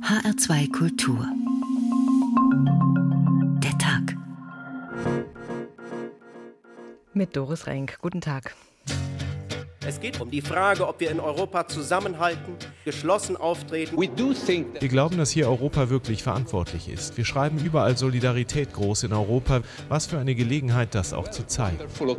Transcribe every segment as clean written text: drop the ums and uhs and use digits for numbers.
HR2 Kultur. Der Tag. Mit Doris Renk. Guten Tag. Es geht um die Frage, ob wir in Europa zusammenhalten, geschlossen auftreten. Wir glauben, dass hier Europa wirklich verantwortlich ist. Wir schreiben überall Solidarität groß in Europa. Was für eine Gelegenheit, das auch zu zeigen.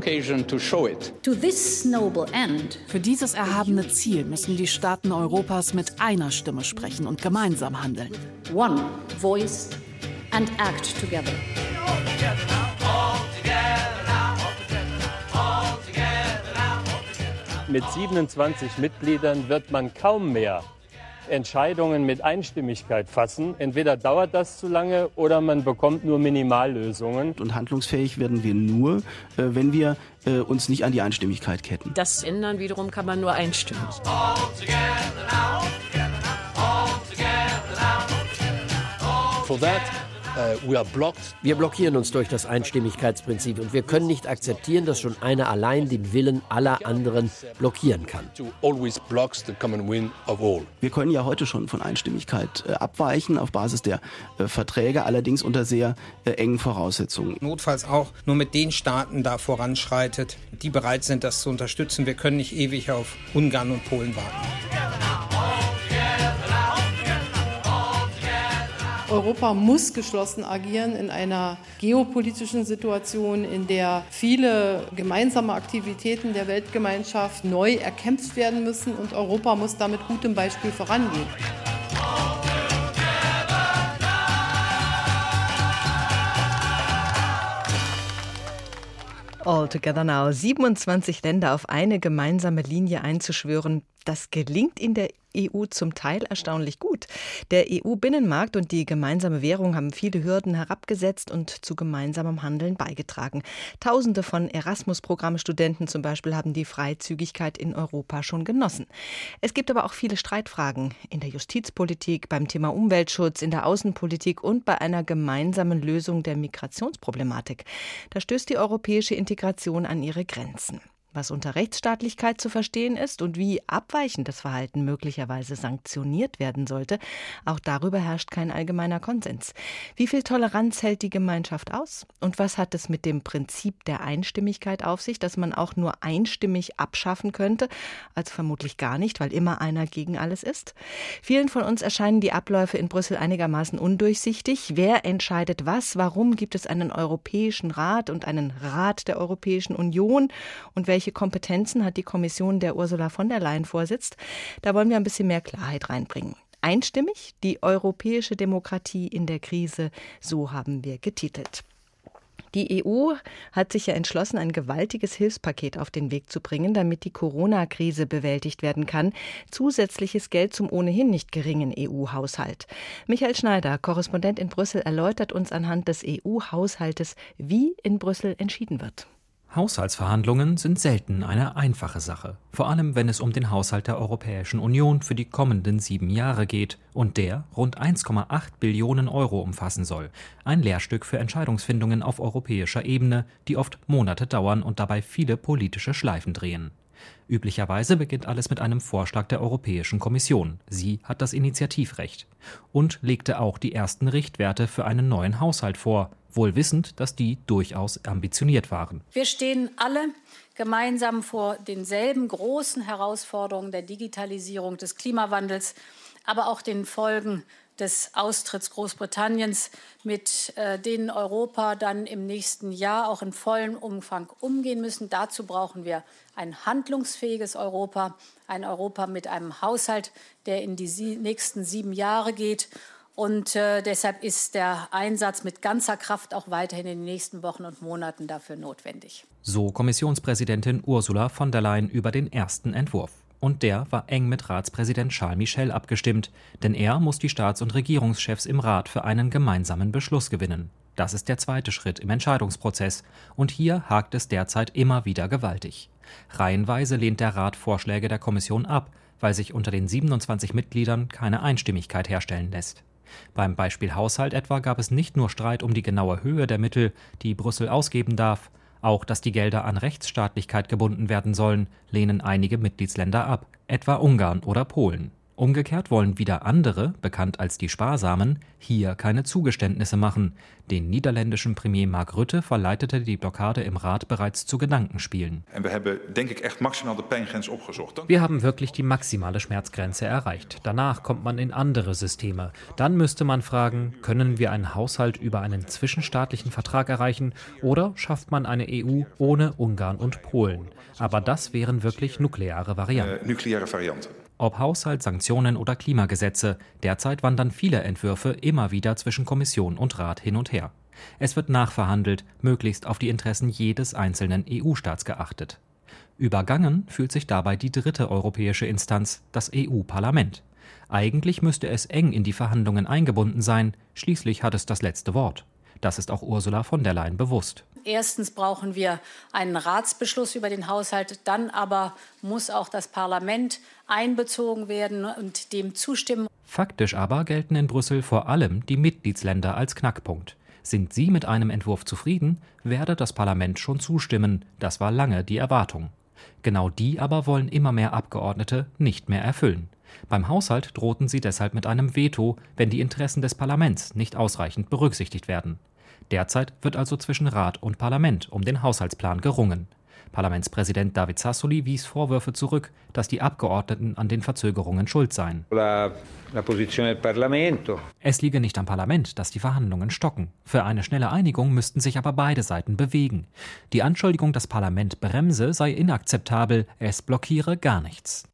Für dieses erhabene Ziel müssen die Staaten Europas mit einer Stimme sprechen und gemeinsam handeln. One voice and act together. Mit 27 Mitgliedern wird man kaum mehr Entscheidungen mit Einstimmigkeit fassen. Entweder dauert das zu lange oder man bekommt nur Minimallösungen. Und handlungsfähig werden wir nur, wenn wir uns nicht an die Einstimmigkeit ketten. Das ändern wiederum kann man nur einstimmig. For that, wir blockieren uns durch das Einstimmigkeitsprinzip und wir können nicht akzeptieren, dass schon einer allein den Willen aller anderen blockieren kann. Wir können ja heute schon von Einstimmigkeit abweichen auf Basis der Verträge, allerdings unter sehr engen Voraussetzungen. Notfalls auch nur mit den Staaten da voranschreitet, die bereit sind, das zu unterstützen. Wir können nicht ewig auf Ungarn und Polen warten. Europa muss geschlossen agieren in einer geopolitischen Situation, in der viele gemeinsame Aktivitäten der Weltgemeinschaft neu erkämpft werden müssen, und Europa muss da mit gutem Beispiel vorangehen. All Together Now. 27 Länder auf eine gemeinsame Linie einzuschwören, das gelingt in der EU zum Teil erstaunlich gut. Der EU-Binnenmarkt und die gemeinsame Währung haben viele Hürden herabgesetzt und zu gemeinsamem Handeln beigetragen. Tausende von Erasmus-Programmstudenten zum Beispiel haben die Freizügigkeit in Europa schon genossen. Es gibt aber auch viele Streitfragen in der Justizpolitik, beim Thema Umweltschutz, in der Außenpolitik und bei einer gemeinsamen Lösung der Migrationsproblematik. Da stößt die europäische Integration an ihre Grenzen. Was unter Rechtsstaatlichkeit zu verstehen ist und wie abweichendes Verhalten möglicherweise sanktioniert werden sollte, auch darüber herrscht kein allgemeiner Konsens. Wie viel Toleranz hält die Gemeinschaft aus? Und was hat es mit dem Prinzip der Einstimmigkeit auf sich, dass man auch nur einstimmig abschaffen könnte? Also vermutlich gar nicht, weil immer einer gegen alles ist. Vielen von uns erscheinen die Abläufe in Brüssel einigermaßen undurchsichtig. Wer entscheidet was? Warum gibt es einen Europäischen Rat und einen Rat der Europäischen Union? Und welche Kompetenzen hat die Kommission, der Ursula von der Leyen vorsitzt? Da wollen wir ein bisschen mehr Klarheit reinbringen. Einstimmig, die europäische Demokratie in der Krise, so haben wir getitelt. Die EU hat sich ja entschlossen, ein gewaltiges Hilfspaket auf den Weg zu bringen, damit die Corona-Krise bewältigt werden kann. Zusätzliches Geld zum ohnehin nicht geringen EU-Haushalt. Michael Schneider, Korrespondent in Brüssel, erläutert uns anhand des EU-Haushaltes, wie in Brüssel entschieden wird. Haushaltsverhandlungen sind selten eine einfache Sache, vor allem wenn es um den Haushalt der Europäischen Union für die kommenden 7 Jahre geht und der rund 1,8 Billionen Euro umfassen soll. Ein Lehrstück für Entscheidungsfindungen auf europäischer Ebene, die oft Monate dauern und dabei viele politische Schleifen drehen. Üblicherweise beginnt alles mit einem Vorschlag der Europäischen Kommission. Sie hat das Initiativrecht und legte auch die ersten Richtwerte für einen neuen Haushalt vor, wohl wissend, dass die durchaus ambitioniert waren. Wir stehen alle gemeinsam vor denselben großen Herausforderungen der Digitalisierung, des Klimawandels, aber auch den Folgen des Austritts Großbritanniens, mit denen Europa dann im nächsten Jahr auch in vollem Umfang umgehen müssen. Dazu brauchen wir ein handlungsfähiges Europa, ein Europa mit einem Haushalt, der in die nächsten 7 Jahre geht. Und deshalb ist der Einsatz mit ganzer Kraft auch weiterhin in den nächsten Wochen und Monaten dafür notwendig. So Kommissionspräsidentin Ursula von der Leyen über den ersten Entwurf. Und der war eng mit Ratspräsident Charles Michel abgestimmt, denn er muss die Staats- und Regierungschefs im Rat für einen gemeinsamen Beschluss gewinnen. Das ist der zweite Schritt im Entscheidungsprozess. Und hier hakt es derzeit immer wieder gewaltig. Reihenweise lehnt der Rat Vorschläge der Kommission ab, weil sich unter den 27 Mitgliedern keine Einstimmigkeit herstellen lässt. Beim Beispiel Haushalt etwa gab es nicht nur Streit um die genaue Höhe der Mittel, die Brüssel ausgeben darf. Auch, dass die Gelder an Rechtsstaatlichkeit gebunden werden sollen, lehnen einige Mitgliedsländer ab, etwa Ungarn oder Polen. Umgekehrt wollen wieder andere, bekannt als die Sparsamen, hier keine Zugeständnisse machen. Den niederländischen Premier Mark Rutte verleitete die Blockade im Rat bereits zu Gedankenspielen. Wir haben wirklich die maximale Schmerzgrenze erreicht. Danach kommt man in andere Systeme. Dann müsste man fragen, können wir einen Haushalt über einen zwischenstaatlichen Vertrag erreichen oder schafft man eine EU ohne Ungarn und Polen? Aber das wären wirklich nukleare Varianten. Ob Haushalt, Sanktionen oder Klimagesetze, derzeit wandern viele Entwürfe immer wieder zwischen Kommission und Rat hin und her. Es wird nachverhandelt, möglichst auf die Interessen jedes einzelnen EU-Staats geachtet. Übergangen fühlt sich dabei die dritte europäische Instanz, das EU-Parlament. Eigentlich müsste es eng in die Verhandlungen eingebunden sein, schließlich hat es das letzte Wort. Das ist auch Ursula von der Leyen bewusst. Erstens brauchen wir einen Ratsbeschluss über den Haushalt, dann aber muss auch das Parlament einbezogen werden und dem zustimmen. Faktisch aber gelten in Brüssel vor allem die Mitgliedsländer als Knackpunkt. Sind sie mit einem Entwurf zufrieden, werde das Parlament schon zustimmen. Das war lange die Erwartung. Genau die aber wollen immer mehr Abgeordnete nicht mehr erfüllen. Beim Haushalt drohten sie deshalb mit einem Veto, wenn die Interessen des Parlaments nicht ausreichend berücksichtigt werden. Derzeit wird also zwischen Rat und Parlament um den Haushaltsplan gerungen. Parlamentspräsident David Sassoli wies Vorwürfe zurück, dass die Abgeordneten an den Verzögerungen schuld seien. Es liege nicht am Parlament, dass die Verhandlungen stocken. Für eine schnelle Einigung müssten sich aber beide Seiten bewegen. Die Anschuldigung, das Parlament bremse, sei inakzeptabel, es blockiere gar nichts.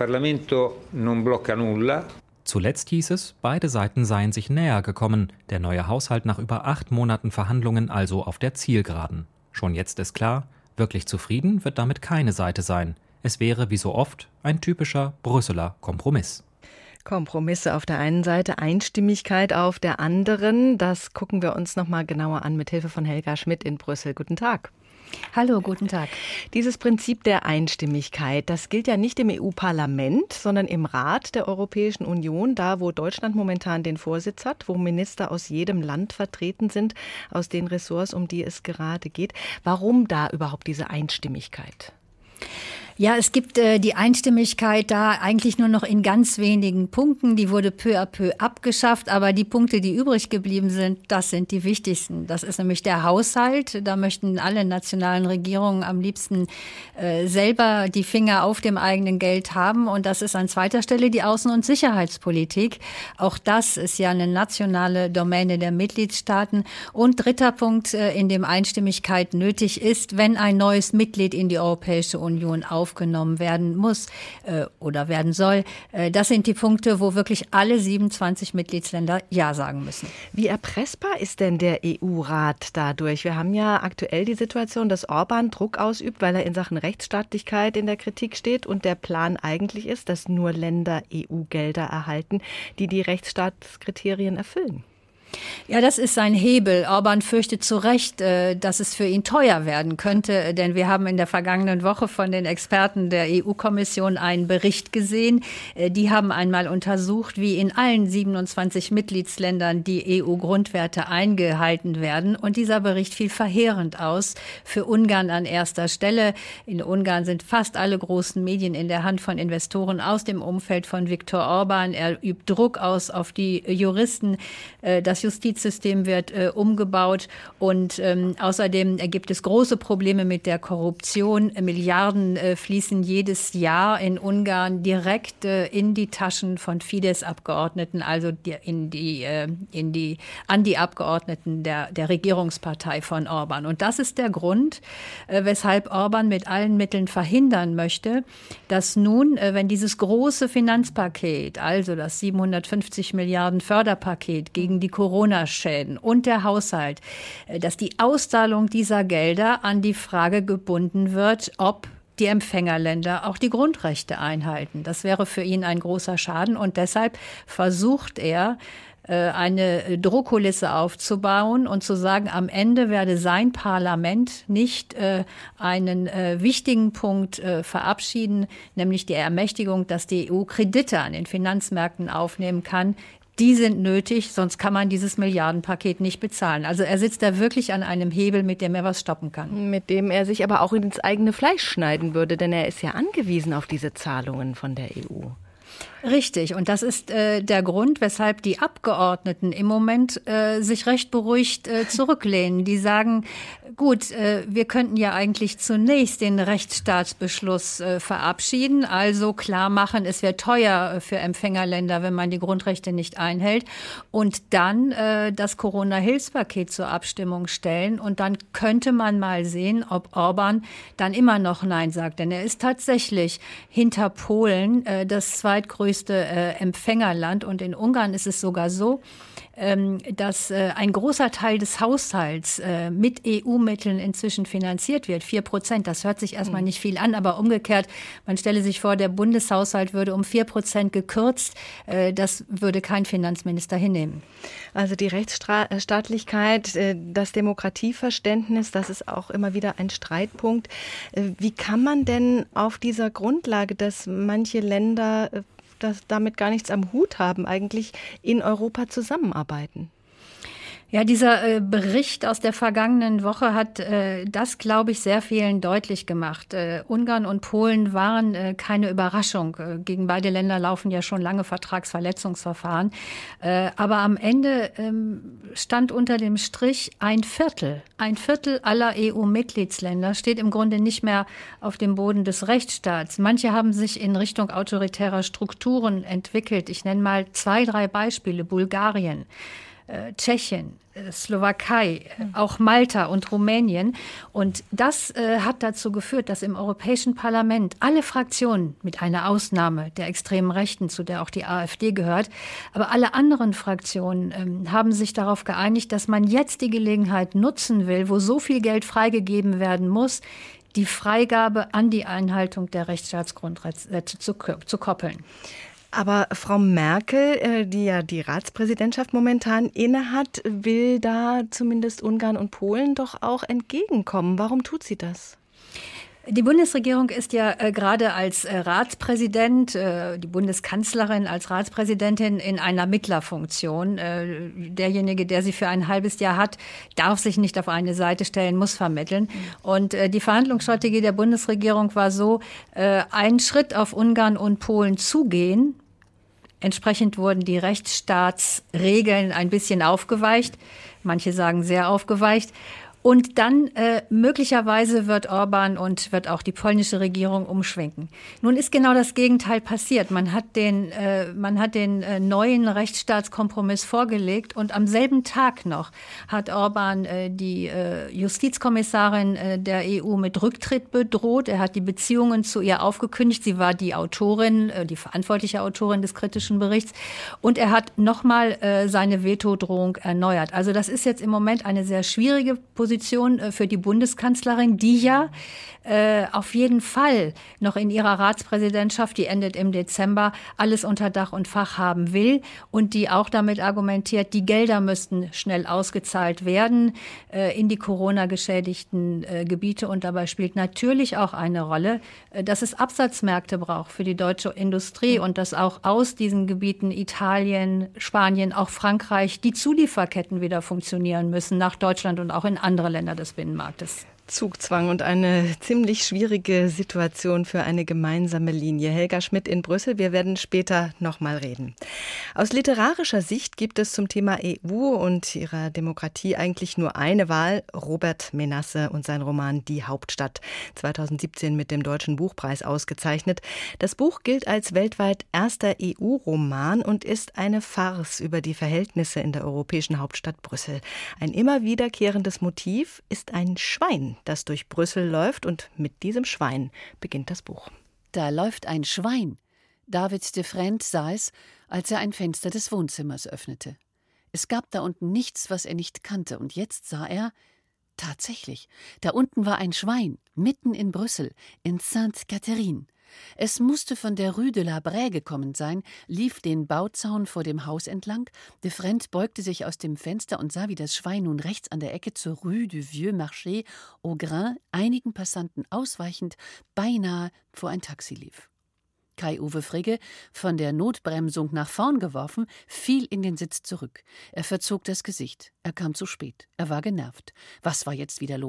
Zuletzt hieß es, beide Seiten seien sich näher gekommen, der neue Haushalt nach über 8 Monaten Verhandlungen also auf der Zielgeraden. Schon jetzt ist klar, wirklich zufrieden wird damit keine Seite sein. Es wäre, wie so oft, ein typischer Brüsseler Kompromiss. Kompromisse auf der einen Seite, Einstimmigkeit auf der anderen. Das gucken wir uns noch mal genauer an mit Hilfe von Helga Schmidt in Brüssel. Guten Tag. Hallo, guten Tag. Dieses Prinzip der Einstimmigkeit, das gilt ja nicht im EU-Parlament, sondern im Rat der Europäischen Union, da wo Deutschland momentan den Vorsitz hat, wo Minister aus jedem Land vertreten sind, aus den Ressorts, um die es gerade geht. Warum da überhaupt diese Einstimmigkeit? Ja, es gibt die Einstimmigkeit da eigentlich nur noch in ganz wenigen Punkten. Die wurde peu à peu abgeschafft. Aber die Punkte, die übrig geblieben sind, das sind die wichtigsten. Das ist nämlich der Haushalt. Da möchten alle nationalen Regierungen am liebsten selber die Finger auf dem eigenen Geld haben. Und das ist an zweiter Stelle die Außen- und Sicherheitspolitik. Auch das ist ja eine nationale Domäne der Mitgliedstaaten. Und dritter Punkt, in dem Einstimmigkeit nötig ist, wenn ein neues Mitglied in die Europäische Union aufgenommen werden muss oder werden soll. Das sind die Punkte, wo wirklich alle 27 Mitgliedsländer Ja sagen müssen. Wie erpressbar ist denn der EU-Rat dadurch? Wir haben ja aktuell die Situation, dass Orban Druck ausübt, weil er in Sachen Rechtsstaatlichkeit in der Kritik steht und der Plan eigentlich ist, dass nur Länder EU-Gelder erhalten, die die Rechtsstaatskriterien erfüllen. Ja, das ist sein Hebel. Orban fürchtet zu Recht, dass es für ihn teuer werden könnte, denn wir haben in der vergangenen Woche von den Experten der EU-Kommission einen Bericht gesehen. Die haben einmal untersucht, wie in allen 27 Mitgliedsländern die EU-Grundwerte eingehalten werden. Und dieser Bericht fiel verheerend aus. Für Ungarn an erster Stelle. In Ungarn sind fast alle großen Medien in der Hand von Investoren aus dem Umfeld von Viktor Orban. Er übt Druck aus auf die Juristen. Das Justizsystem wird umgebaut und außerdem gibt es große Probleme mit der Korruption. Milliarden fließen jedes Jahr in Ungarn direkt in die Taschen von Fidesz-Abgeordneten, also an die Abgeordneten der Regierungspartei von Orban. Und das ist der Grund, weshalb Orban mit allen Mitteln verhindern möchte, dass nun, wenn dieses große Finanzpaket, also das 750 Milliarden Förderpaket gegen die Corona-Schäden und der Haushalt, dass die Auszahlung dieser Gelder an die Frage gebunden wird, ob die Empfängerländer auch die Grundrechte einhalten. Das wäre für ihn ein großer Schaden und deshalb versucht er, eine Drohkulisse aufzubauen und zu sagen, am Ende werde sein Parlament nicht einen wichtigen Punkt verabschieden, nämlich die Ermächtigung, dass die EU Kredite an den Finanzmärkten aufnehmen kann. Die sind nötig, sonst kann man dieses Milliardenpaket nicht bezahlen. Also er sitzt da wirklich an einem Hebel, mit dem er was stoppen kann. Mit dem er sich aber auch ins eigene Fleisch schneiden würde, denn er ist ja angewiesen auf diese Zahlungen von der EU. Richtig. Und das ist der Grund, weshalb die Abgeordneten im Moment sich recht beruhigt zurücklehnen. Die sagen, gut, wir könnten ja eigentlich zunächst den Rechtsstaatsbeschluss verabschieden, also klar machen, es wäre teuer für Empfängerländer, wenn man die Grundrechte nicht einhält, und dann das Corona-Hilfspaket zur Abstimmung stellen. Und dann könnte man mal sehen, ob Orban dann immer noch Nein sagt. Denn er ist tatsächlich hinter Polen das zweitgrößte Empfängerland. Und in Ungarn ist es sogar so, dass ein großer Teil des Haushalts mit EU-Mitteln inzwischen finanziert wird. 4%, das hört sich erstmal nicht viel an, aber umgekehrt, man stelle sich vor, der Bundeshaushalt würde um 4% gekürzt. Das würde kein Finanzminister hinnehmen. Also die Rechtsstaatlichkeit, das Demokratieverständnis, das ist auch immer wieder ein Streitpunkt. Wie kann man denn auf dieser Grundlage, dass manche Länder damit gar nichts am Hut haben, eigentlich in Europa zusammenarbeiten? Ja, dieser Bericht aus der vergangenen Woche hat das, glaube ich, sehr vielen deutlich gemacht. Ungarn und Polen waren keine Überraschung. Gegen beide Länder laufen ja schon lange Vertragsverletzungsverfahren. Aber am Ende stand unter dem Strich ein Viertel aller EU-Mitgliedsländer steht im Grunde nicht mehr auf dem Boden des Rechtsstaats. Manche haben sich in Richtung autoritärer Strukturen entwickelt. Ich nenne mal 2, 3 Beispiele. Bulgarien, Tschechien, Slowakei, auch Malta und Rumänien. Und das hat dazu geführt, dass im Europäischen Parlament alle Fraktionen, mit einer Ausnahme der extremen Rechten, zu der auch die AfD gehört, aber alle anderen Fraktionen haben sich darauf geeinigt, dass man jetzt die Gelegenheit nutzen will, wo so viel Geld freigegeben werden muss, die Freigabe an die Einhaltung der Rechtsstaatsgrundsätze zu koppeln. Aber Frau Merkel, die ja die Ratspräsidentschaft momentan innehat, will da zumindest Ungarn und Polen doch auch entgegenkommen. Warum tut sie das? Die Bundesregierung ist ja gerade als Ratspräsident, die Bundeskanzlerin als Ratspräsidentin in einer Mittlerfunktion. Derjenige, der sie für ein halbes Jahr hat, darf sich nicht auf eine Seite stellen, muss vermitteln. Und die Verhandlungsstrategie der Bundesregierung war so, einen Schritt auf Ungarn und Polen zugehen. Entsprechend wurden die Rechtsstaatsregeln ein bisschen aufgeweicht. Manche sagen sehr aufgeweicht. Und dann möglicherweise wird Orban und wird auch die polnische Regierung umschwenken. Nun ist genau das Gegenteil passiert. Man hat den neuen Rechtsstaatskompromiss vorgelegt und am selben Tag noch hat Orban die Justizkommissarin der EU mit Rücktritt bedroht. Er hat die Beziehungen zu ihr aufgekündigt. Sie war die Autorin, die verantwortliche Autorin des kritischen Berichts. Und er hat nochmal seine Vetodrohung erneuert. Also das ist jetzt im Moment eine sehr schwierige Position für die Bundeskanzlerin, die ja auf jeden Fall noch in ihrer Ratspräsidentschaft, die endet im Dezember, alles unter Dach und Fach haben will und die auch damit argumentiert, die Gelder müssten schnell ausgezahlt werden in die Corona-geschädigten Gebiete. Und dabei spielt natürlich auch eine Rolle, dass es Absatzmärkte braucht für die deutsche Industrie und dass auch aus diesen Gebieten Italien, Spanien, auch Frankreich die Zulieferketten wieder funktionieren müssen nach Deutschland und auch in andere Länder des Binnenmarktes. Zugzwang und eine ziemlich schwierige Situation für eine gemeinsame Linie. Helga Schmidt in Brüssel, wir werden später nochmal reden. Aus literarischer Sicht gibt es zum Thema EU und ihrer Demokratie eigentlich nur eine Wahl: Robert Menasse und sein Roman Die Hauptstadt, 2017 mit dem Deutschen Buchpreis ausgezeichnet. Das Buch gilt als weltweit erster EU-Roman und ist eine Farce über die Verhältnisse in der europäischen Hauptstadt Brüssel. Ein immer wiederkehrendes Motiv ist ein Schwein, das durch Brüssel läuft, und mit diesem Schwein beginnt das Buch. Da läuft ein Schwein. David de Vrend sah es, als er ein Fenster des Wohnzimmers öffnete. Es gab da unten nichts, was er nicht kannte, und jetzt sah er, tatsächlich, da unten war ein Schwein, mitten in Brüssel, in Sainte-Catherine. Es musste von der Rue de la Bräe gekommen sein, lief den Bauzaun vor dem Haus entlang. De Vrend beugte sich aus dem Fenster und sah, wie das Schwein nun rechts an der Ecke zur Rue du Vieux Marché au Grain einigen Passanten ausweichend beinahe vor ein Taxi lief. Kai-Uwe Frigge, von der Notbremsung nach vorn geworfen, fiel in den Sitz zurück. Er verzog das Gesicht. Er kam zu spät. Er war genervt. Was war jetzt wieder los?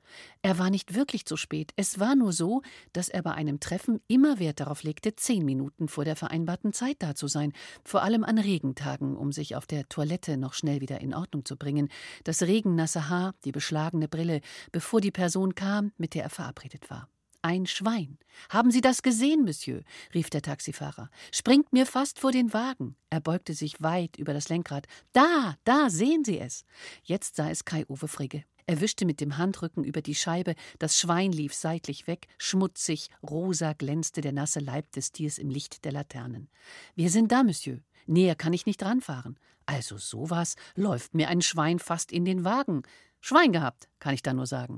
Er war nicht wirklich zu spät. Es war nur so, dass er bei einem Treffen immer Wert darauf legte, 10 Minuten vor der vereinbarten Zeit da zu sein. Vor allem an Regentagen, um sich auf der Toilette noch schnell wieder in Ordnung zu bringen. Das regennasse Haar, die beschlagene Brille, bevor die Person kam, mit der er verabredet war. Ein Schwein. »Haben Sie das gesehen, Monsieur?« rief der Taxifahrer. »Springt mir fast vor den Wagen.« Er beugte sich weit über das Lenkrad. »Da, sehen Sie es!« Jetzt sah es Kai-Uwe Frigge. Er wischte mit dem Handrücken über die Scheibe, das Schwein lief seitlich weg, schmutzig, rosa glänzte der nasse Leib des Tiers im Licht der Laternen. »Wir sind da, Monsieur. Näher kann ich nicht ranfahren.« »Also sowas, läuft mir ein Schwein fast in den Wagen. Schwein gehabt, kann ich da nur sagen.«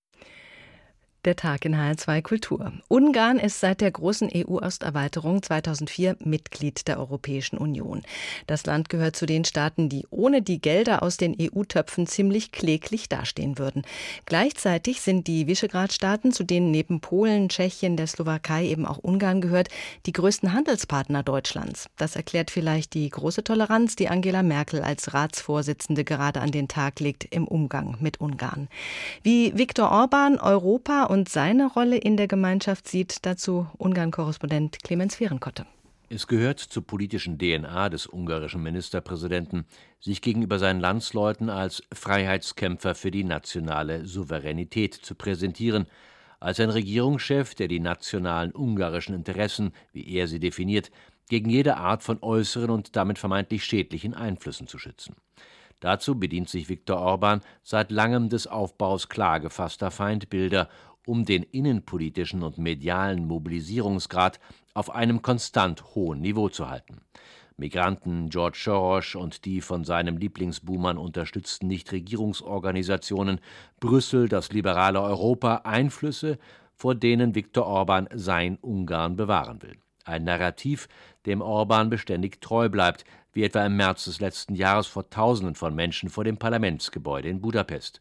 Der Tag in HR2 Kultur. Ungarn ist seit der großen EU-Osterweiterung 2004 Mitglied der Europäischen Union. Das Land gehört zu den Staaten, die ohne die Gelder aus den EU-Töpfen ziemlich kläglich dastehen würden. Gleichzeitig sind die Visegrad-Staaten, zu denen neben Polen, Tschechien, der Slowakei eben auch Ungarn gehört, die größten Handelspartner Deutschlands. Das erklärt vielleicht die große Toleranz, die Angela Merkel als Ratsvorsitzende gerade an den Tag legt im Umgang mit Ungarn. Wie Viktor Orbán Europa und seine Rolle in der Gemeinschaft sieht, dazu Ungarn-Korrespondent Clemens Fehrenkotte. Es gehört zur politischen DNA des ungarischen Ministerpräsidenten, sich gegenüber seinen Landsleuten als Freiheitskämpfer für die nationale Souveränität zu präsentieren, als ein Regierungschef, der die nationalen ungarischen Interessen, wie er sie definiert, gegen jede Art von äußeren und damit vermeintlich schädlichen Einflüssen zu schützen. Dazu bedient sich Viktor Orbán seit langem des Aufbaus klar gefasster Feindbilder, um den innenpolitischen und medialen Mobilisierungsgrad auf einem konstant hohen Niveau zu halten. Migranten, George Soros und die von seinem Lieblingsbuhmann unterstützten Nichtregierungsorganisationen, Brüssel, das liberale Europa, Einflüsse, vor denen Viktor Orbán sein Ungarn bewahren will. Ein Narrativ, dem Orbán beständig treu bleibt, wie etwa im März des letzten Jahres vor Tausenden von Menschen vor dem Parlamentsgebäude in Budapest.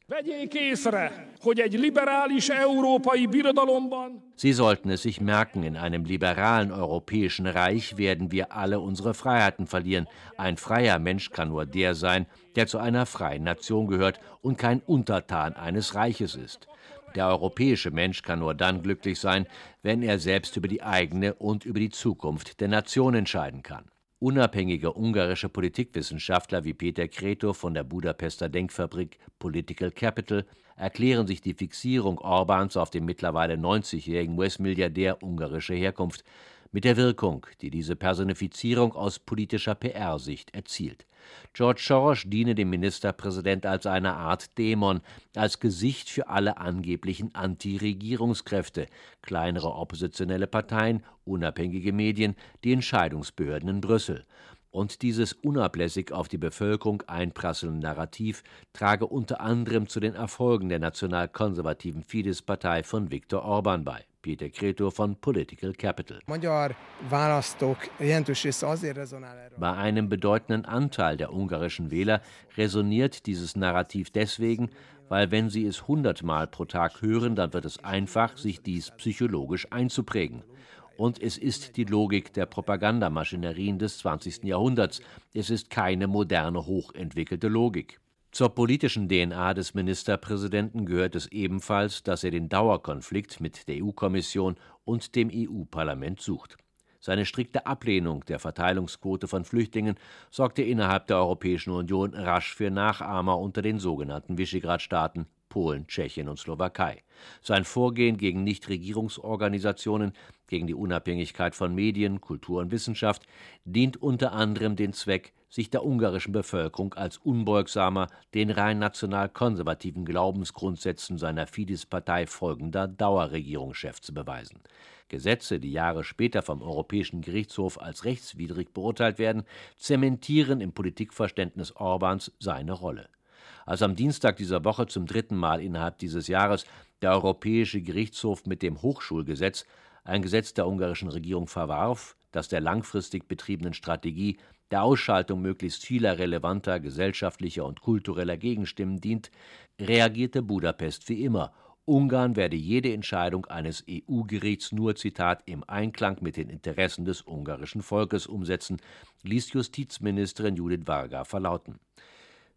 Sie sollten es sich merken, in einem liberalen europäischen Reich werden wir alle unsere Freiheiten verlieren. Ein freier Mensch kann nur der sein, der zu einer freien Nation gehört und kein Untertan eines Reiches ist. Der europäische Mensch kann nur dann glücklich sein, wenn er selbst über die eigene und über die Zukunft der Nation entscheiden kann. Unabhängige ungarische Politikwissenschaftler wie Peter Kreto von der Budapester Denkfabrik Political Capital erklären sich die Fixierung Orbáns auf den mittlerweile 90-jährigen US-Milliardär ungarischer Herkunft mit der Wirkung, die diese Personifizierung aus politischer PR-Sicht erzielt. George Soros diene dem Ministerpräsident als eine Art Dämon, als Gesicht für alle angeblichen Anti-Regierungskräfte, kleinere oppositionelle Parteien, unabhängige Medien, die Entscheidungsbehörden in Brüssel. Und dieses unablässig auf die Bevölkerung einprasselnde Narrativ trage unter anderem zu den Erfolgen der nationalkonservativen Fidesz-Partei von Viktor Orbán bei. Peter Kreto von Political Capital. Bei einem bedeutenden Anteil der ungarischen Wähler resoniert dieses Narrativ deswegen, weil wenn sie es 100-mal pro Tag hören, dann wird es einfach, sich dies psychologisch einzuprägen. Und es ist die Logik der Propagandamaschinerien des 20. Jahrhunderts. Es ist keine moderne, hochentwickelte Logik. Zur politischen DNA des Ministerpräsidenten gehört es ebenfalls, dass er den Dauerkonflikt mit der EU-Kommission und dem EU-Parlament sucht. Seine strikte Ablehnung der Verteilungsquote von Flüchtlingen sorgte innerhalb der Europäischen Union rasch für Nachahmer unter den sogenannten Visegrad-Staaten Polen, Tschechien und Slowakei. Sein Vorgehen gegen Nichtregierungsorganisationen, gegen die Unabhängigkeit von Medien, Kultur und Wissenschaft dient unter anderem dem Zweck, sich der ungarischen Bevölkerung als unbeugsamer, den rein national-konservativen Glaubensgrundsätzen seiner Fidesz-Partei folgender Dauerregierungschef zu beweisen. Gesetze, die Jahre später vom Europäischen Gerichtshof als rechtswidrig beurteilt werden, zementieren im Politikverständnis Orbáns seine Rolle. Als am Dienstag dieser Woche zum 3. Mal innerhalb dieses Jahres der Europäische Gerichtshof mit dem Hochschulgesetz, ein Gesetz der ungarischen Regierung, verwarf, das der langfristig betriebenen Strategie der Ausschaltung möglichst vieler relevanter gesellschaftlicher und kultureller Gegenstimmen dient, reagierte Budapest wie immer. Ungarn werde jede Entscheidung eines EU-Gerichts nur, Zitat, im Einklang mit den Interessen des ungarischen Volkes umsetzen, ließ Justizministerin Judith Varga verlauten.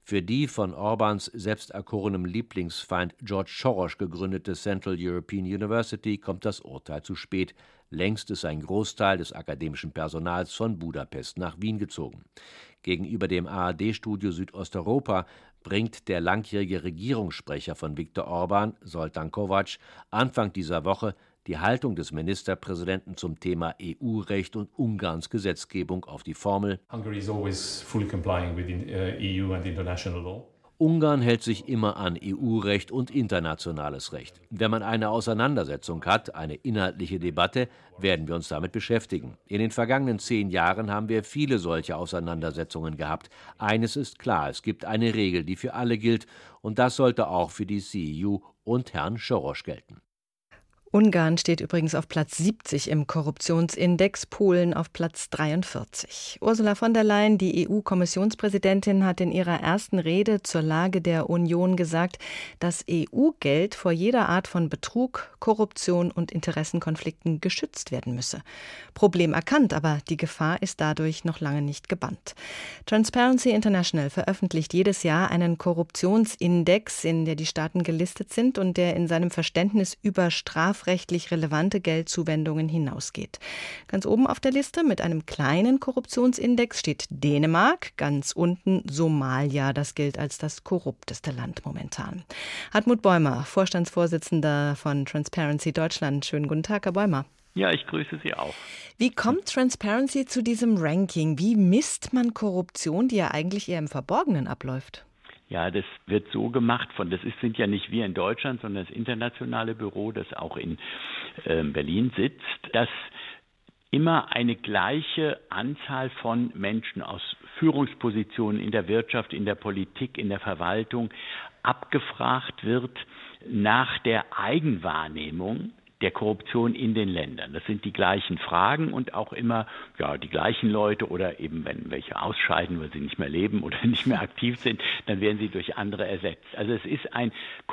Für die von Orbáns selbst erkorenem Lieblingsfeind George Soros gegründete Central European University kommt das Urteil zu spät. Längst ist ein Großteil des akademischen Personals von Budapest nach Wien gezogen. Gegenüber dem ARD-Studio Südosteuropa bringt der langjährige Regierungssprecher von Viktor Orbán, Zoltán Kovács, Anfang dieser Woche die Haltung des Ministerpräsidenten zum Thema EU-Recht und Ungarns Gesetzgebung auf die Formel: Hungary is always fully complying with EU and international law. Ungarn hält sich immer an EU-Recht und internationales Recht. Wenn man eine Auseinandersetzung hat, eine inhaltliche Debatte, werden wir uns damit beschäftigen. In den vergangenen 10 Jahren haben wir viele solche Auseinandersetzungen gehabt. Eines ist klar, es gibt eine Regel, die für alle gilt, und das sollte auch für die CEU und Herrn Soros gelten. Ungarn steht übrigens auf Platz 70 im Korruptionsindex, Polen auf Platz 43. Ursula von der Leyen, die EU-Kommissionspräsidentin, hat in ihrer ersten Rede zur Lage der Union gesagt, dass EU-Geld vor jeder Art von Betrug, Korruption und Interessenkonflikten geschützt werden müsse. Problem erkannt, aber die Gefahr ist dadurch noch lange nicht gebannt. Transparency International veröffentlicht jedes Jahr einen Korruptionsindex, in der die Staaten gelistet sind und der in seinem Verständnis über strafrechtlich relevante Geldzuwendungen hinausgeht. Ganz oben auf der Liste mit einem kleinen Korruptionsindex steht Dänemark, ganz unten Somalia, das gilt als das korrupteste Land momentan. Hartmut Bäumer, Vorstandsvorsitzender von Transparency Deutschland. Schönen guten Tag, Herr Bäumer. Ja, ich grüße Sie auch. Wie kommt Transparency zu diesem Ranking? Wie misst man Korruption, die ja eigentlich eher im Verborgenen abläuft? Ja, das wird so gemacht sind ja nicht wir in Deutschland, sondern das internationale Büro, das auch in Berlin sitzt, dass immer eine gleiche Anzahl von Menschen aus Führungspositionen in der Wirtschaft, in der Politik, in der Verwaltung abgefragt wird nach der Eigenwahrnehmung der Korruption in den Ländern. Das sind die gleichen Fragen und auch immer die gleichen Leute, oder eben wenn welche ausscheiden, weil sie nicht mehr leben oder nicht mehr aktiv sind, dann werden sie durch andere ersetzt. Also es ist ein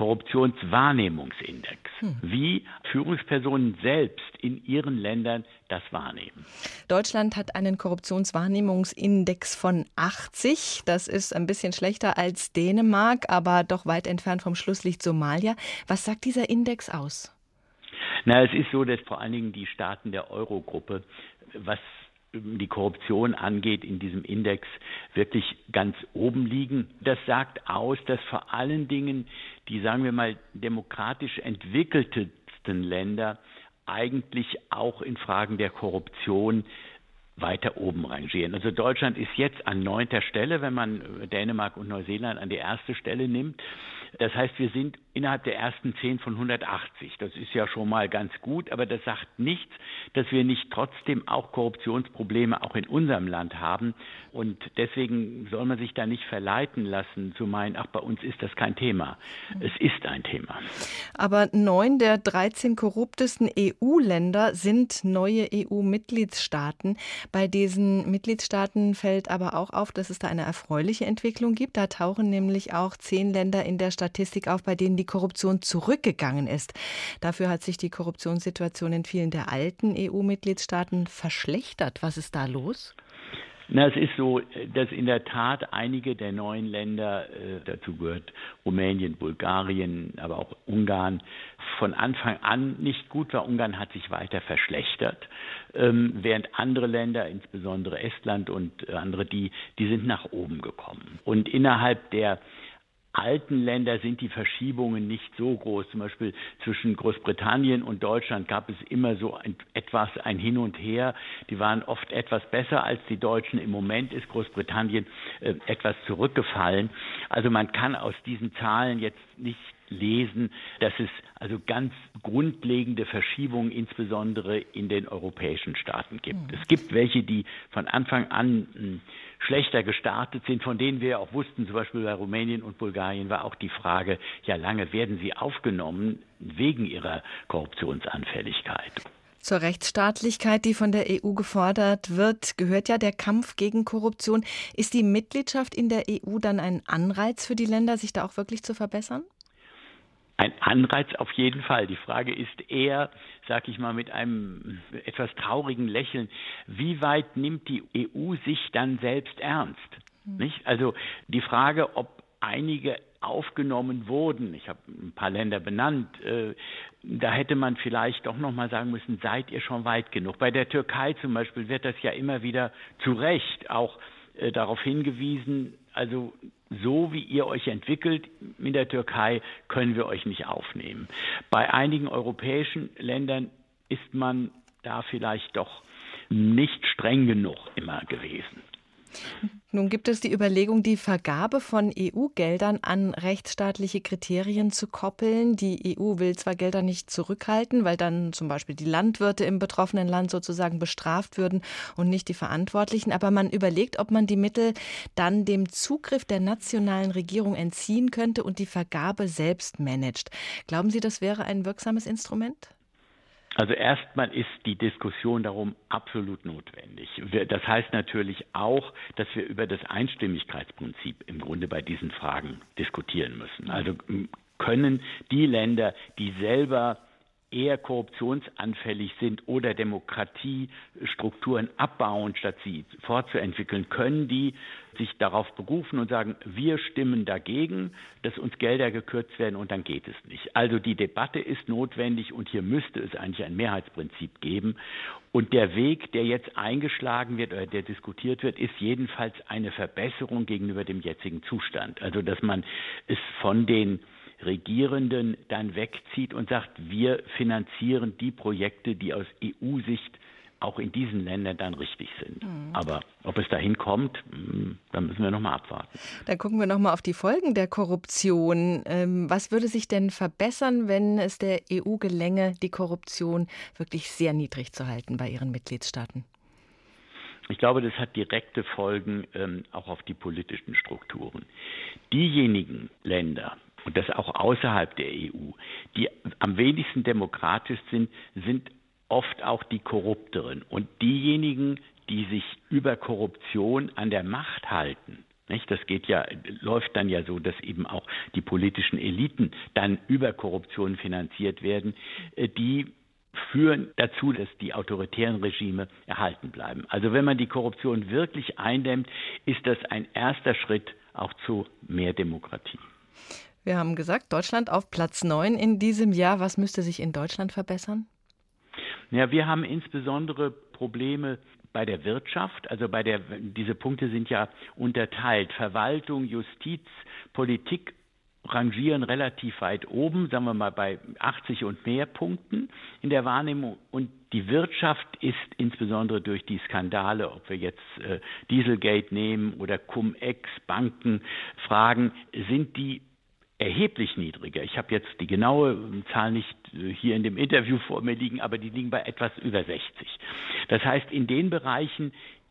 Korruptionswahrnehmungsindex, wie Führungspersonen selbst in ihren Ländern das wahrnehmen. Deutschland hat einen Korruptionswahrnehmungsindex von 80. Das ist ein bisschen schlechter als Dänemark, aber doch weit entfernt vom Schlusslicht Somalia. Was sagt dieser Index aus? Es ist so, dass vor allen Dingen die Staaten der Eurogruppe, was die Korruption angeht, in diesem Index wirklich ganz oben liegen. Das sagt aus, dass vor allen Dingen die, sagen wir mal, demokratisch entwickeltesten Länder eigentlich auch in Fragen der Korruption weiter oben rangieren. Also Deutschland ist jetzt an 9. Stelle, wenn man Dänemark und Neuseeland an die 1. Stelle nimmt. Das heißt, wir sind innerhalb der ersten 10 von 180. Das ist ja schon mal ganz gut, aber das sagt nichts, dass wir nicht trotzdem auch Korruptionsprobleme auch in unserem Land haben. Und deswegen soll man sich da nicht verleiten lassen, zu meinen, bei uns ist das kein Thema. Es ist ein Thema. Aber 9 der 13 korruptesten EU-Länder sind neue EU-Mitgliedstaaten. Bei diesen Mitgliedstaaten fällt aber auch auf, dass es da eine erfreuliche Entwicklung gibt. Da tauchen nämlich auch 10 Länder in der Statistik auf, bei denen die Korruption zurückgegangen ist. Dafür hat sich die Korruptionssituation in vielen der alten EU-Mitgliedstaaten verschlechtert. Was ist da los? Es ist so, dass in der Tat einige der neuen Länder, dazu gehört Rumänien, Bulgarien, aber auch Ungarn, von Anfang an nicht gut war. Ungarn hat sich weiter verschlechtert, während andere Länder, insbesondere Estland und andere, die sind nach oben gekommen. Und innerhalb der alten Länder sind die Verschiebungen nicht so groß. Zum Beispiel zwischen Großbritannien und Deutschland gab es immer so etwas ein Hin und Her. Die waren oft etwas besser als die Deutschen. Im Moment ist Großbritannien etwas zurückgefallen. Also man kann aus diesen Zahlen jetzt nicht lesen, dass es also ganz grundlegende Verschiebungen insbesondere in den europäischen Staaten gibt. Es gibt welche, die von Anfang an schlechter gestartet sind, von denen wir auch wussten, zum Beispiel bei Rumänien und Bulgarien war auch die Frage, lange werden sie aufgenommen wegen ihrer Korruptionsanfälligkeit. Zur Rechtsstaatlichkeit, die von der EU gefordert wird, gehört ja der Kampf gegen Korruption. Ist die Mitgliedschaft in der EU dann ein Anreiz für die Länder, sich da auch wirklich zu verbessern? Ein Anreiz auf jeden Fall. Die Frage ist eher, sag ich mal mit einem etwas traurigen Lächeln, wie weit nimmt die EU sich dann selbst ernst? Nicht? Also die Frage, ob einige aufgenommen wurden, ich habe ein paar Länder benannt, da hätte man vielleicht doch noch mal sagen müssen, seid ihr schon weit genug? Bei der Türkei zum Beispiel wird das ja immer wieder zu Recht auch darauf hingewiesen, also so wie ihr euch entwickelt in der Türkei, können wir euch nicht aufnehmen. Bei einigen europäischen Ländern ist man da vielleicht doch nicht streng genug immer gewesen. Nun gibt es die Überlegung, die Vergabe von EU-Geldern an rechtsstaatliche Kriterien zu koppeln. Die EU will zwar Gelder nicht zurückhalten, weil dann zum Beispiel die Landwirte im betroffenen Land sozusagen bestraft würden und nicht die Verantwortlichen, aber man überlegt, ob man die Mittel dann dem Zugriff der nationalen Regierung entziehen könnte und die Vergabe selbst managt. Glauben Sie, das wäre ein wirksames Instrument? Also erstmal ist die Diskussion darum absolut notwendig. Das heißt natürlich auch, dass wir über das Einstimmigkeitsprinzip im Grunde bei diesen Fragen diskutieren müssen. Also können die Länder, die selber eher korruptionsanfällig sind oder Demokratiestrukturen abbauen, statt sie fortzuentwickeln, können die sich darauf berufen und sagen, wir stimmen dagegen, dass uns Gelder gekürzt werden und dann geht es nicht. Also die Debatte ist notwendig und hier müsste es eigentlich ein Mehrheitsprinzip geben. Und der Weg, der jetzt eingeschlagen wird oder der diskutiert wird, ist jedenfalls eine Verbesserung gegenüber dem jetzigen Zustand. Also dass man es von den Regierenden dann wegzieht und sagt, wir finanzieren die Projekte, die aus EU-Sicht auch in diesen Ländern dann richtig sind. Aber ob es dahin kommt, dann müssen wir noch mal abwarten. Dann gucken wir noch mal auf die Folgen der Korruption. Was würde sich denn verbessern, wenn es der EU gelänge, die Korruption wirklich sehr niedrig zu halten bei ihren Mitgliedstaaten? Ich glaube, das hat direkte Folgen auch auf die politischen Strukturen. Diejenigen Länder, und das auch außerhalb der EU, die am wenigsten demokratisch sind, sind oft auch die Korrupteren. Und diejenigen, die sich über Korruption an der Macht halten, nicht? Das läuft dann ja so, dass eben auch die politischen Eliten dann über Korruption finanziert werden, die führen dazu, dass die autoritären Regime erhalten bleiben. Also wenn man die Korruption wirklich eindämmt, ist das ein erster Schritt auch zu mehr Demokratie. Wir haben gesagt, Deutschland auf Platz 9 in diesem Jahr. Was müsste sich in Deutschland verbessern? Ja, wir haben insbesondere Probleme bei der Wirtschaft. Also diese Punkte sind ja unterteilt. Verwaltung, Justiz, Politik rangieren relativ weit oben, sagen wir mal bei 80 und mehr Punkten in der Wahrnehmung. Und die Wirtschaft ist insbesondere durch die Skandale, ob wir jetzt Dieselgate nehmen oder Cum-Ex, Bankenfragen, sind die erheblich niedriger. Ich habe jetzt die genaue Zahl nicht hier in dem Interview vor mir liegen, aber die liegen bei etwas über 60. Das heißt, in den Bereichen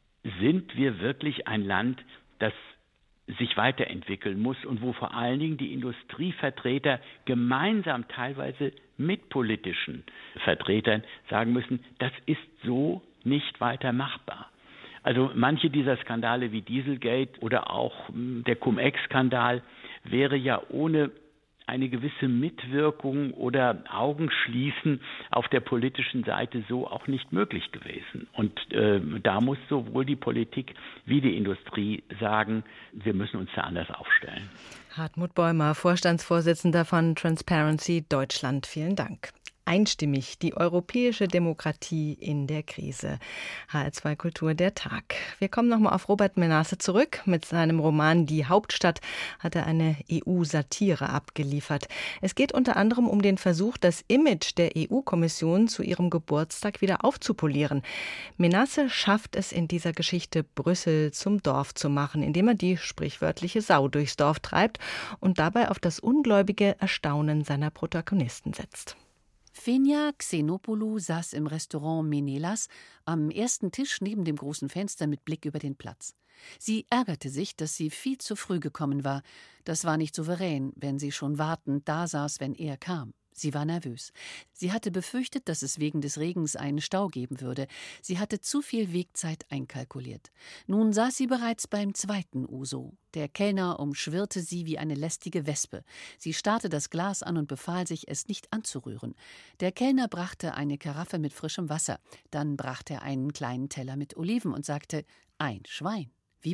sind wir wirklich ein Land, das sich weiterentwickeln muss und wo vor allen Dingen die Industrievertreter gemeinsam teilweise mit politischen Vertretern sagen müssen, das ist so nicht weiter machbar. Also manche dieser Skandale wie Dieselgate oder auch der Cum-Ex-Skandal wäre ja ohne eine gewisse Mitwirkung oder Augenschließen auf der politischen Seite so auch nicht möglich gewesen. Und da muss sowohl die Politik wie die Industrie sagen, wir müssen uns da anders aufstellen. Hartmut Bäumer, Vorstandsvorsitzender von Transparency Deutschland. Vielen Dank. Einstimmig, die europäische Demokratie in der Krise. HR2 Kultur, der Tag. Wir kommen nochmal auf Robert Menasse zurück. Mit seinem Roman Die Hauptstadt hat er eine EU-Satire abgeliefert. Es geht unter anderem um den Versuch, das Image der EU-Kommission zu ihrem Geburtstag wieder aufzupolieren. Menasse schafft es in dieser Geschichte, Brüssel zum Dorf zu machen, indem er die sprichwörtliche Sau durchs Dorf treibt und dabei auf das ungläubige Erstaunen seiner Protagonisten setzt. Fenia Xenopoulou saß im Restaurant Menelas am ersten Tisch neben dem großen Fenster mit Blick über den Platz. Sie ärgerte sich, dass sie viel zu früh gekommen war. Das war nicht souverän, wenn sie schon wartend da saß, wenn er kam. Sie war nervös. Sie hatte befürchtet, dass es wegen des Regens einen Stau geben würde. Sie hatte zu viel Wegzeit einkalkuliert. Nun saß sie bereits beim zweiten Uso. Der Kellner umschwirrte sie wie eine lästige Wespe. Sie starrte das Glas an und befahl sich, es nicht anzurühren. Der Kellner brachte eine Karaffe mit frischem Wasser. Dann brachte er einen kleinen Teller mit Oliven und sagte, ein Schwein. Wie bitte?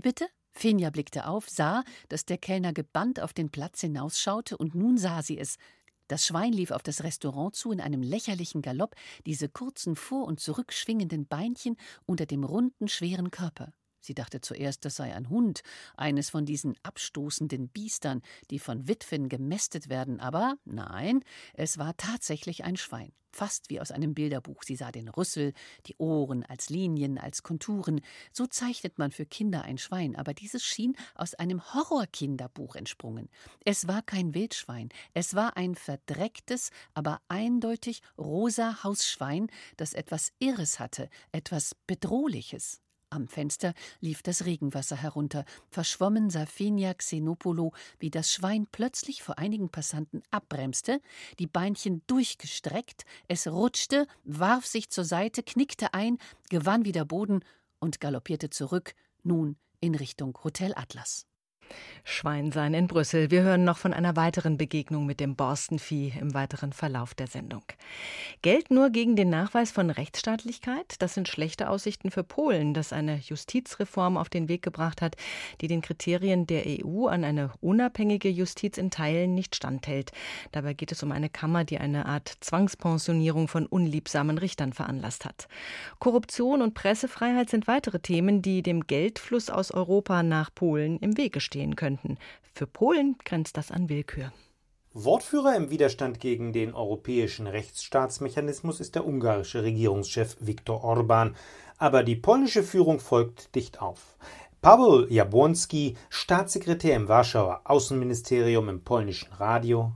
Fenja blickte auf, sah, dass der Kellner gebannt auf den Platz hinausschaute, und nun sah sie es. Das Schwein lief auf das Restaurant zu in einem lächerlichen Galopp, diese kurzen vor- und zurückschwingenden Beinchen unter dem runden, schweren Körper. Sie dachte zuerst, das sei ein Hund, eines von diesen abstoßenden Biestern, die von Witwen gemästet werden, aber nein, es war tatsächlich ein Schwein, fast wie aus einem Bilderbuch. Sie sah den Rüssel, die Ohren als Linien, als Konturen. So zeichnet man für Kinder ein Schwein, aber dieses schien aus einem Horrorkinderbuch entsprungen. Es war kein Wildschwein, es war ein verdrecktes, aber eindeutig rosa Hausschwein, das etwas Irres hatte, etwas Bedrohliches. Am Fenster lief das Regenwasser herunter. Verschwommen sah Fenja Xenopoulou, wie das Schwein plötzlich vor einigen Passanten abbremste, die Beinchen durchgestreckt, es rutschte, warf sich zur Seite, knickte ein, gewann wieder Boden und galoppierte zurück, nun in Richtung Hotel Atlas. Schweinsein in Brüssel. Wir hören noch von einer weiteren Begegnung mit dem Borstenvieh im weiteren Verlauf der Sendung. Geld nur gegen den Nachweis von Rechtsstaatlichkeit? Das sind schlechte Aussichten für Polen, das eine Justizreform auf den Weg gebracht hat, die den Kriterien der EU an eine unabhängige Justiz in Teilen nicht standhält. Dabei geht es um eine Kammer, die eine Art Zwangspensionierung von unliebsamen Richtern veranlasst hat. Korruption und Pressefreiheit sind weitere Themen, die dem Geldfluss aus Europa nach Polen im Wege stehen könnten. Für Polen grenzt das an Willkür. Wortführer im Widerstand gegen den europäischen Rechtsstaatsmechanismus ist der ungarische Regierungschef Viktor Orbán. Aber die polnische Führung folgt dicht auf. Paweł Jabłoński, Staatssekretär im Warschauer Außenministerium im polnischen Radio.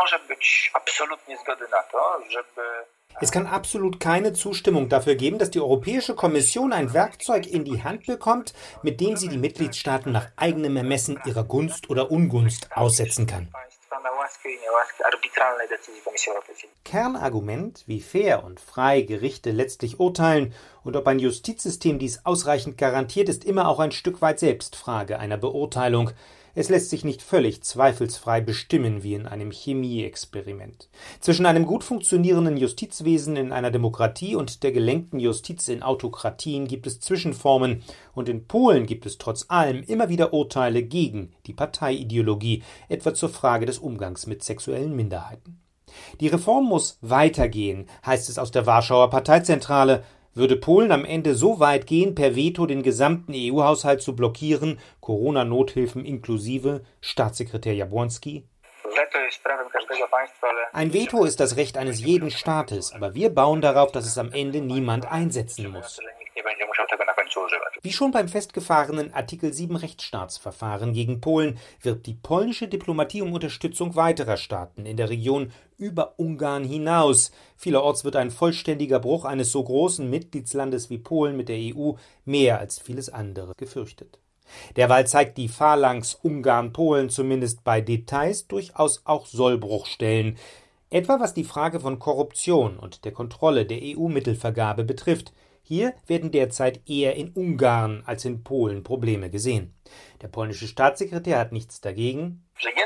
Es kann absolut keine Zustimmung dafür geben, dass die Europäische Kommission ein Werkzeug in die Hand bekommt, mit dem sie die Mitgliedstaaten nach eigenem Ermessen ihrer Gunst oder Ungunst aussetzen kann. Kernargument, wie fair und frei Gerichte letztlich urteilen und ob ein Justizsystem dies ausreichend garantiert, ist immer auch ein Stück weit Selbstfrage einer Beurteilung. Es lässt sich nicht völlig zweifelsfrei bestimmen wie in einem Chemieexperiment. Zwischen einem gut funktionierenden Justizwesen in einer Demokratie und der gelenkten Justiz in Autokratien gibt es Zwischenformen, und in Polen gibt es trotz allem immer wieder Urteile gegen die Parteiideologie, etwa zur Frage des Umgangs mit sexuellen Minderheiten. Die Reform muss weitergehen, heißt es aus der Warschauer Parteizentrale. Würde Polen am Ende so weit gehen, per Veto den gesamten EU-Haushalt zu blockieren, Corona-Nothilfen inklusive, Staatssekretär Jabłoński? Ein Veto ist das Recht eines jeden Staates, aber wir bauen darauf, dass es am Ende niemand einsetzen muss. Wie schon beim festgefahrenen Artikel 7 Rechtsstaatsverfahren gegen Polen wirbt die polnische Diplomatie um Unterstützung weiterer Staaten in der Region über Ungarn hinaus. Vielerorts wird ein vollständiger Bruch eines so großen Mitgliedslandes wie Polen mit der EU mehr als vieles andere gefürchtet. Derweil zeigt die Phalanx Ungarn-Polen zumindest bei Details durchaus auch Sollbruchstellen, etwa was die Frage von Korruption und der Kontrolle der EU-Mittelvergabe betrifft. Hier werden derzeit eher in Ungarn als in Polen Probleme gesehen. Der polnische Staatssekretär hat nichts dagegen,